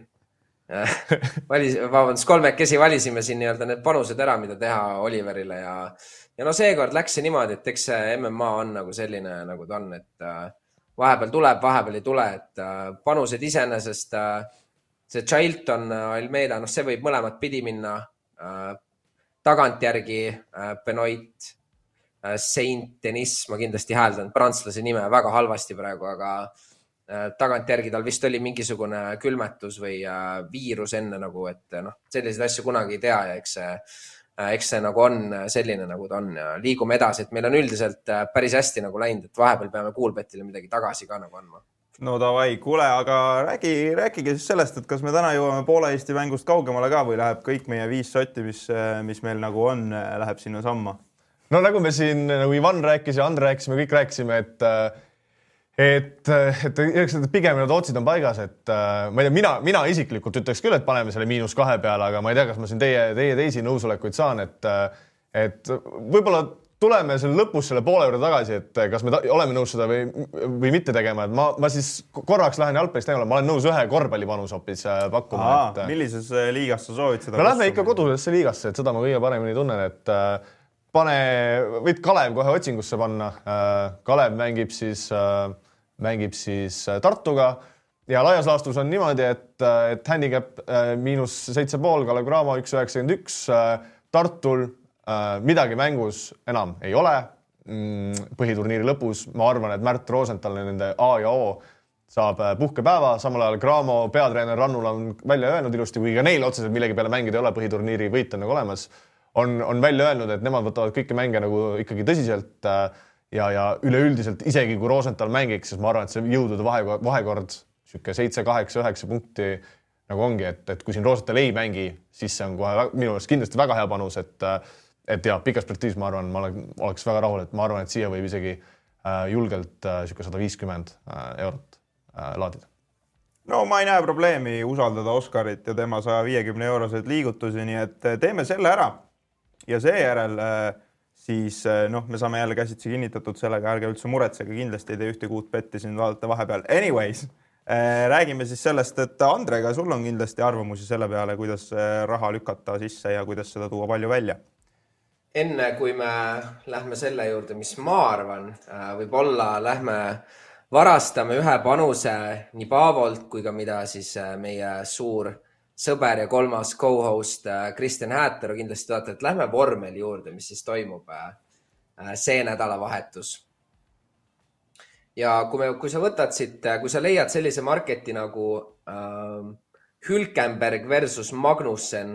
kolmekesi valisime siin nii-öelda need panused ära, mida teha Oliverile ja seekord läks see niimoodi, et eks see MMA on nagu selline, nagu ta on, et vahepeal tuleb, vahepeal ei tule, et panused iseenesest see Chilton, Almeida, see võib mõlemat pidi minna tagant järgi Benoit, Saint-Denis, ma kindlasti hääldan prantslase nime väga halvasti praegu, aga tagant järgi tal vist oli mingisugune külmetus või viirus enne nagu, et selliseid asju kunagi ei tea ja eks see nagu on selline, nagu ta on ja liigume edasi, et meil on üldiselt päris hästi nagu läinud, et vahepeal peame Coolbetile midagi tagasi ka nagu andma. No davai, kuule, aga rääkige siis sellest, et kas me täna jõuame poole Eesti mängust kaugemale ka või läheb kõik meie 5 sotti, mis meil nagu on, läheb sinna samma? No nagu me siin, nagu Ivan rääkis ja Andre rääkisime, kõik rääkisime, et pigem need otsid on paigas, et ma ei tea, mina isiklikult ütleks küll, et paneme selle -2 peale, aga ma ei tea, kas ma siin teie teisi nõusolekuid saan, et võib-olla tuleme selle lõpus selle poole juurde tagasi, et kas me oleme nõus seda või mitte tegema, et ma siis korraks lähen jalgpallist tegema, ma olen nõus ühe korvpallipanus hoopis pakkuma. Millises liigas sa soovid seda? Me lähme ikka kodusesse liigasse, et seda ma kõige paremini tunnen, et võid Kalev kohe otsingusse panna. Kalev mängib siis Tartuga ja laias laastus on niimoodi, et handicap -7,5, Kalev Cramo 1,91, Tartul midagi mängus enam ei ole. Põhiturniiri lõpus ma arvan, et Märt Rosenthal nende A ja O saab puhkepäeva, samal ajal Graamo peatreener Rannul on välja öelnud ilusti, kui ka neil otseselt millegi peale mängida ei ole, põhiturniiri võit on nagu olemas, on välja öelnud, et nemad võtavad kõiki mänge nagu ikkagi tõsiselt ja üleüldiselt isegi kui Rosenthal mängiks, siis ma arvan, et see jõudude vahekord 7, 8, 9 punkti nagu ongi, et kui siin Rosenthal ei mängi, siis see on kohe minu meelest kindlasti väga hea panus, et ja pikas perspektiivis ma arvan, ma oleks väga rahul, et ma arvan, et siia võib isegi julgelt 150 eurot laadida. No ma ei näe probleemi usaldada Oskarit ja tema 150 euroseid liigutusi, nii et teeme selle ära ja seejärel siis me saame jälle käsitsi kinnitatud sellega, ärge üldse muretsege, kindlasti ei tee ühte kuud petti siin vaadata vahepeal. Anyways, räägime siis sellest, et Andre, ka sul on kindlasti arvamusi selle peale, kuidas raha lükata sisse ja kuidas seda tuua palju välja. Enne kui me lähme selle juurde, mis ma arvan, võib-olla lähme varastame ühe panuse nii Paavolt kui ka mida siis meie suur sõber ja kolmas co-host Kristjan Hääteru kindlasti toetab, et lähme vormeli juurde, mis siis toimub see nädalavahetus. Ja kui sa võtad siit, kui sa leiad sellise marketi nagu Hülkenberg versus Magnussen,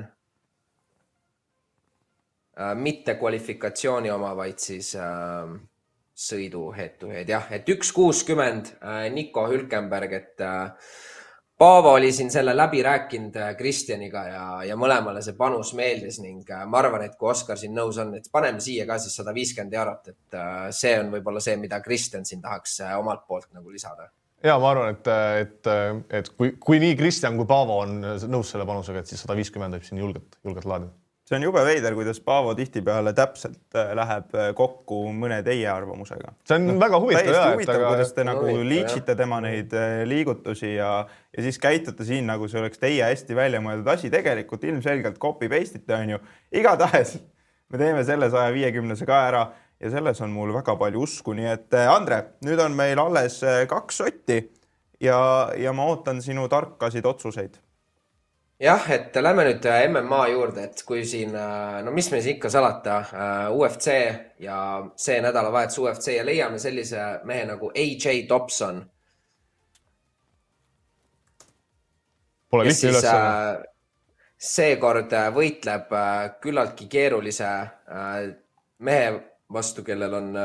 mitte kvalifikatsiooni oma, vaid siis sõidu head-to-head. Jah, et 1.60 Nico Hülkenberg, et Paavo oli siin selle läbi rääkinud Kristjaniga ja mõlemale see panus meeldis ning ma arvan, et kui Oskar siin nõus on, et paneme siia ka siis 150 eurot, et see on võib-olla see, mida Kristjan siin tahaks omalt poolt nagu lisada. Ja ma arvan, et kui nii Kristjan kui Paavo on nõus selle panusega, et siis 150 võib siin julgelt laadida. See on jube veider, kuidas Paavo tihtipeale täpselt läheb kokku mõne teie arvamusega. See on väga huvitav. Täiesti huvitav, kuidas te nagu liitsite tema neid liigutusi ja siis käitute siin, nagu see oleks teie hästi välja mõeldud asi. Tegelikult ilmselgelt copy-paste'ite on ju. Igatahes me teeme selle 150 ka ära ja selles on mul väga palju usku. Nii et Andre, nüüd on meil alles 2 sotti ja ma ootan sinu tarkasid otsuseid. Jah, et lähme nüüd MMA juurde, et kui siin, no mis me siin ikka salata, UFC ja see nädalavahetus UFC ja leiame sellise mehe nagu AJ Dobson. Pole lihtne üles. Seekord võitleb küllaltki keerulise mehe vastu, kellel on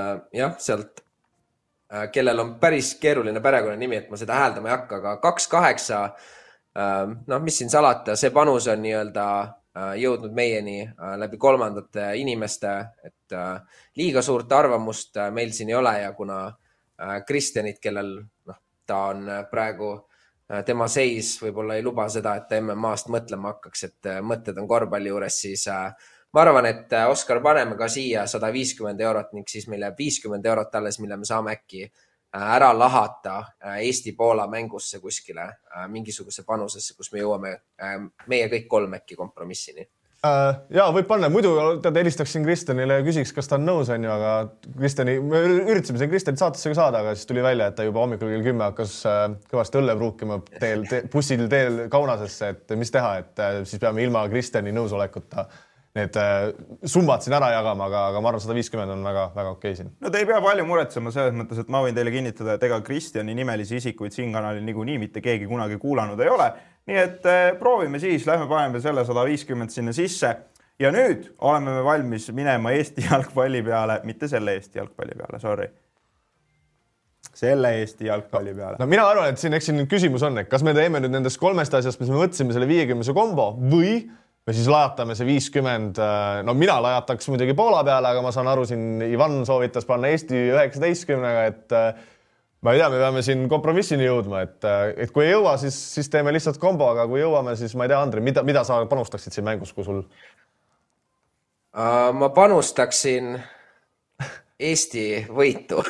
kellel on päris keeruline perekonna nimi, et ma seda hääldama ei hakka, aga 2-8 mis siin salata, see panus on nii-öelda jõudnud meieni läbi kolmandate inimeste, et liiga suurt arvamust meil siin ei ole ja kuna Kristjanit, kellel ta on praegu, tema seis võib-olla ei luba seda, et ta MMA-st mõtlema hakkaks, et mõtted on korvpalli juures, siis ma arvan, et Oskar paneme ka siia 150 eurot ning siis meile 50 eurot alles, mille me saame äkki ära lahata Eesti-Poola mängusse kuskile mingisuguse panusesse, kus me jõuame meie kõik 3 äkki kompromissini. Ja võib panna, muidu helistaksin Kristjanile ja küsiks, kas ta on nõus, aga me üritasime siin Kristjanit saatesse saada, aga siis tuli välja, et ta juba hommikul kell 10 hakkas kõvasti õlle pruukima bussil teel Kaunasesse, et mis teha, et siis peame ilma Kristjani nõusolekuta need summad siin ära jagama, aga ma arvan, 150 on väga, väga okei siin. No te ei pea palju muretsema selles mõttes, et ma võin teile kinnitada, et ega Kristjani nimelisi isikuid siin kanalil niikuinii mitte keegi kunagi kuulanud ei ole. Nii et proovime siis, lähme paneme selle 150 sinna sisse. Ja nüüd oleme me valmis minema Eesti jalgpalli peale, mitte selle Eesti jalgpalli peale, sorry. Selle Eesti jalgpalli peale. No mina arvan, et siin küsimus on, et kas me teeme nüüd nendest 3 asjast, mis me võtsime selle 50 kombo või me siis lajatame see 50, no mina lajataks muidugi Poola peale, aga ma saan aru, siin Ivan soovitas panna Eesti 19-ga, et ma ei tea, me peame siin kompromissini jõudma, et kui ei jõua, siis teeme lihtsalt kombo, aga kui jõuame, siis ma ei tea, Andre, mida sa panustaksid siin mängus, kui sul? Ma panustaksin Eesti võitu.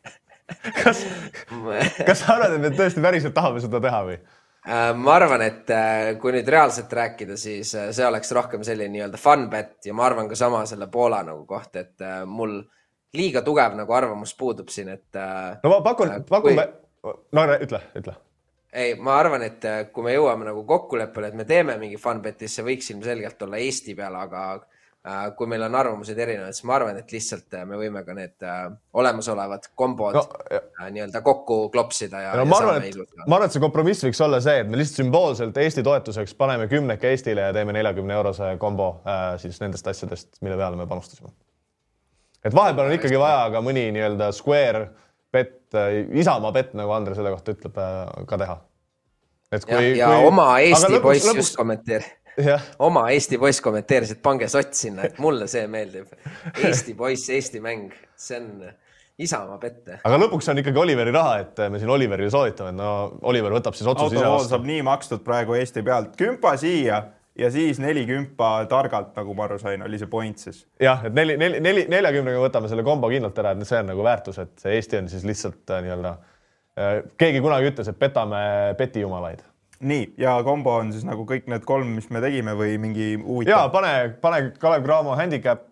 Kas sa arvad, et me tõesti päriselt tahame seda teha või? Ma arvan, et kui nüüd reaalselt rääkida, siis see oleks rohkem selline nii-öelda fun bet ja ma arvan ka sama selle Poola nagu koht, et mul liiga tugev nagu arvamus puudub siin, et... No ma pakun... No ütle. Ei, ma arvan, et kui me jõuame nagu kokkuleppele, et me teeme mingi fun bet, siis see võiks ilmselgelt olla Eesti peale, aga kui meil on arvamused erinevad, siis ma arvan, et lihtsalt me võime ka need olemasolevad kombod nii-öelda kokku klopsida. Ma arvan, et see kompromiss võiks olla see, et me lihtsalt sümboolselt Eesti toetuseks paneme 10 Eestile ja teeme 40 € kombo siis nendest asjadest, mille peale me panustasime. Et vahepeal on ikkagi vaja ka mõni nii-öelda square bet, Isamaa bet, nagu Andre selle kohta ütleb, ka teha. Oma Eesti poiss just Oma Eesti poiss kommenteeris, et pange sott sinna, et mulle see meeldib. Eesti poiss, Eesti mäng, see on Isamaa pette. Aga lõpuks on ikkagi Oliveri raha, et me siin Oliverile soovitame, et Oliver võtab siis otsuse ise vastu. Saab nii makstud praegu Eesti pealt. Kümpa siia ja siis 4 kümpa targalt, nagu ma aru sain, oli see point siis. Jah, et 40 võtame selle kombo kindlalt ära, et see on nagu väärtus, et see Eesti on siis lihtsalt nii-öelda keegi kunagi ütles, et petame petijumalaid. Nii, ja kombo on siis nagu kõik need 3, mis me tegime või mingi huvitav? Jaa, pane Kalev Cramo handicap,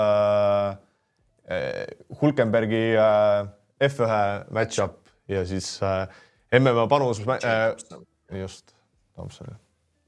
Hulkenbergi F1 match-up ja siis MMA panus just Thompsonile.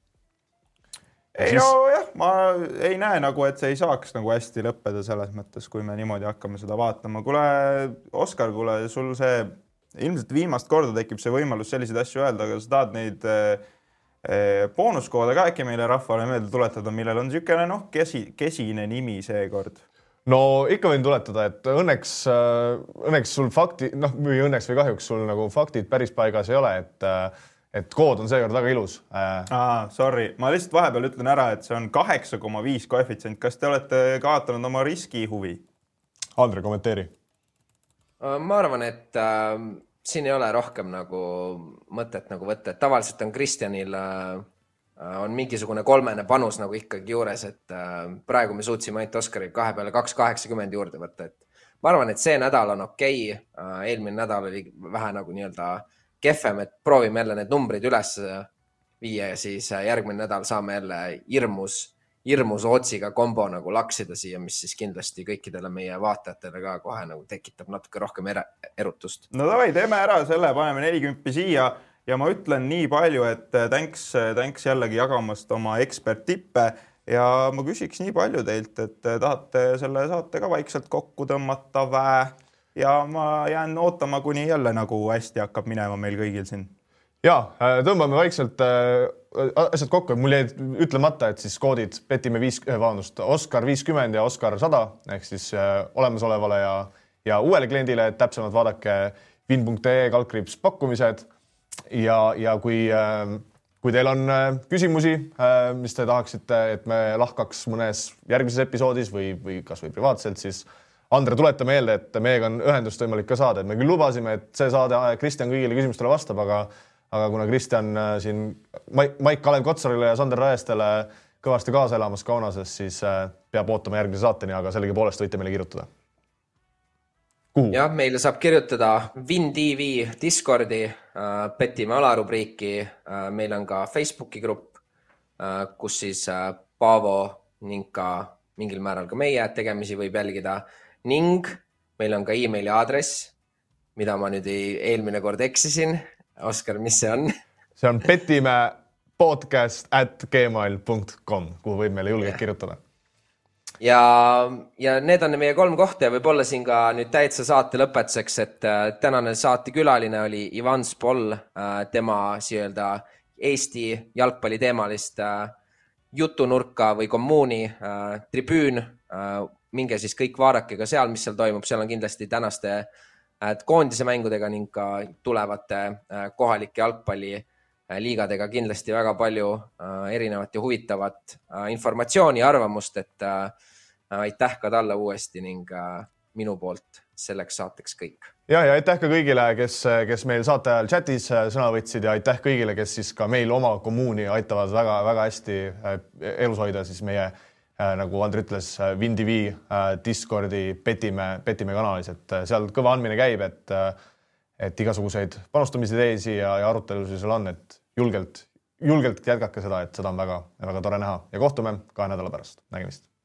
Ma ei näe nagu, et see ei saaks nagu hästi lõppeda selles mõttes, kui me niimoodi hakkame seda vaatama. Oskar, sul see ilmselt viimast korda tekib see võimalus selliseid asju öelda, aga sa tahad neid boonuskoode ka äkki meile rahvale meelde tuletada, millel on niisugune kesine nimi seekord? No ikka võin tuletada, et õnneks sul fakti, või õnneks või kahjuks sul nagu faktid päris paigas ei ole, et kood on seekord väga ilus. Sorry, ma lihtsalt vahepeal ütlen ära, et see on 8,5 koefitsient. Kas te olete kaotanud oma riski huvi? Andre, kommenteeri. Ma arvan, et siin ei ole rohkem nagu mõtet nagu võtta, et tavaliselt on Kristjanil on mingisugune 3. panus nagu ikkagi juures, et praegu me suutsime ainult Oskaril 2 peale 2,80 juurde võtta, et ma arvan, et see nädal on okei. Eelmine nädal oli vähe nagu nii-öelda kehvem, et proovime jälle need numbrid üles viia ja siis järgmine nädal saame jälle hirmus otsiga kombo nagu laksida siia, mis siis kindlasti kõikidele meie vaatajatele ka kohe nagu tekitab natuke rohkem erutust. No davai, teeme ära selle, paneme 40 siia ja ma ütlen nii palju, et thanks jällegi jagamast oma eksperttippe ja ma küsiks nii palju teilt, et tahate selle saate ka vaikselt kokku tõmmata ja ma jään ootama, kuni jälle nagu hästi hakkab minema meil kõigil siin. Jaa, tõmbame vaikselt asjad kokku, et mul jäid ütlemata, et siis koodid petime Oskar 50 ja Oskar 100, ehk siis olemasolevale ja uuele kliendile, et täpsemalt vaadake win.ee /pakkumised ja kui teil on küsimusi, mis te tahaksite, et me lahkaks mõnes järgmises episoodis või kas või privaatselt, siis Andre, tuleta meelde, et meiega on ühendust võimalik ka saada, et me küll lubasime, et see saade Kristjan kõigile küsimustele vastab, aga kuna Kristjan siin Maik Kalev Kotsarile ja Sander Raestele kõvasti kaasa elamas Kaunases, siis peab ootama järgmise saateni, aga sellegi poolest võite meile kirjutada. Kuhu? Jah, meile saab kirjutada WinTV Discordi, petime alarubriiki, meil on ka Facebooki grupp, kus siis Paavo ning ka mingil määral ka meie tegemisi võib jälgida ning meil on ka e-maili aadress, mida ma nüüd eelmine kord eksisin. Oskar, mis see on? See on petimepodcast@gmail.com, kuhu võib meile julgelt kirjutada. Ja need on meie 3 kohta ja võib olla siin ka nüüd täitsa saate lõpetuseks, et tänane saate külaline oli Ivan Spol, tema sielda Eesti jalgpalli teemalist jutunurka või kommuuni tribüün. Minge siis kõik vaadake ka seal, mis seal toimub. Seal on kindlasti tänaste koondise mängudega ning ka tulevate kohalike jalgpalliliigadega kindlasti väga palju erinevat ja huvitavat informatsiooni ja arvamust, et aitäh ka talle uuesti ning minu poolt selleks saateks kõik. Ja aitäh ka kõigile, kes meil saate ajal chatis sõna võtsid ja aitäh kõigile, kes siis ka meil oma kommuuni aitavad väga hästi elus hoida siis meie nagu Andre ütles, WinTV Discordi petime kanalis, et seal kõva andmine käib, et igasuguseid panustamisedeesi ja arutelusi seal on, et julgelt jätkake seda, et seda on väga tore näha ja kohtume 2 nädala pärast. Nägemist!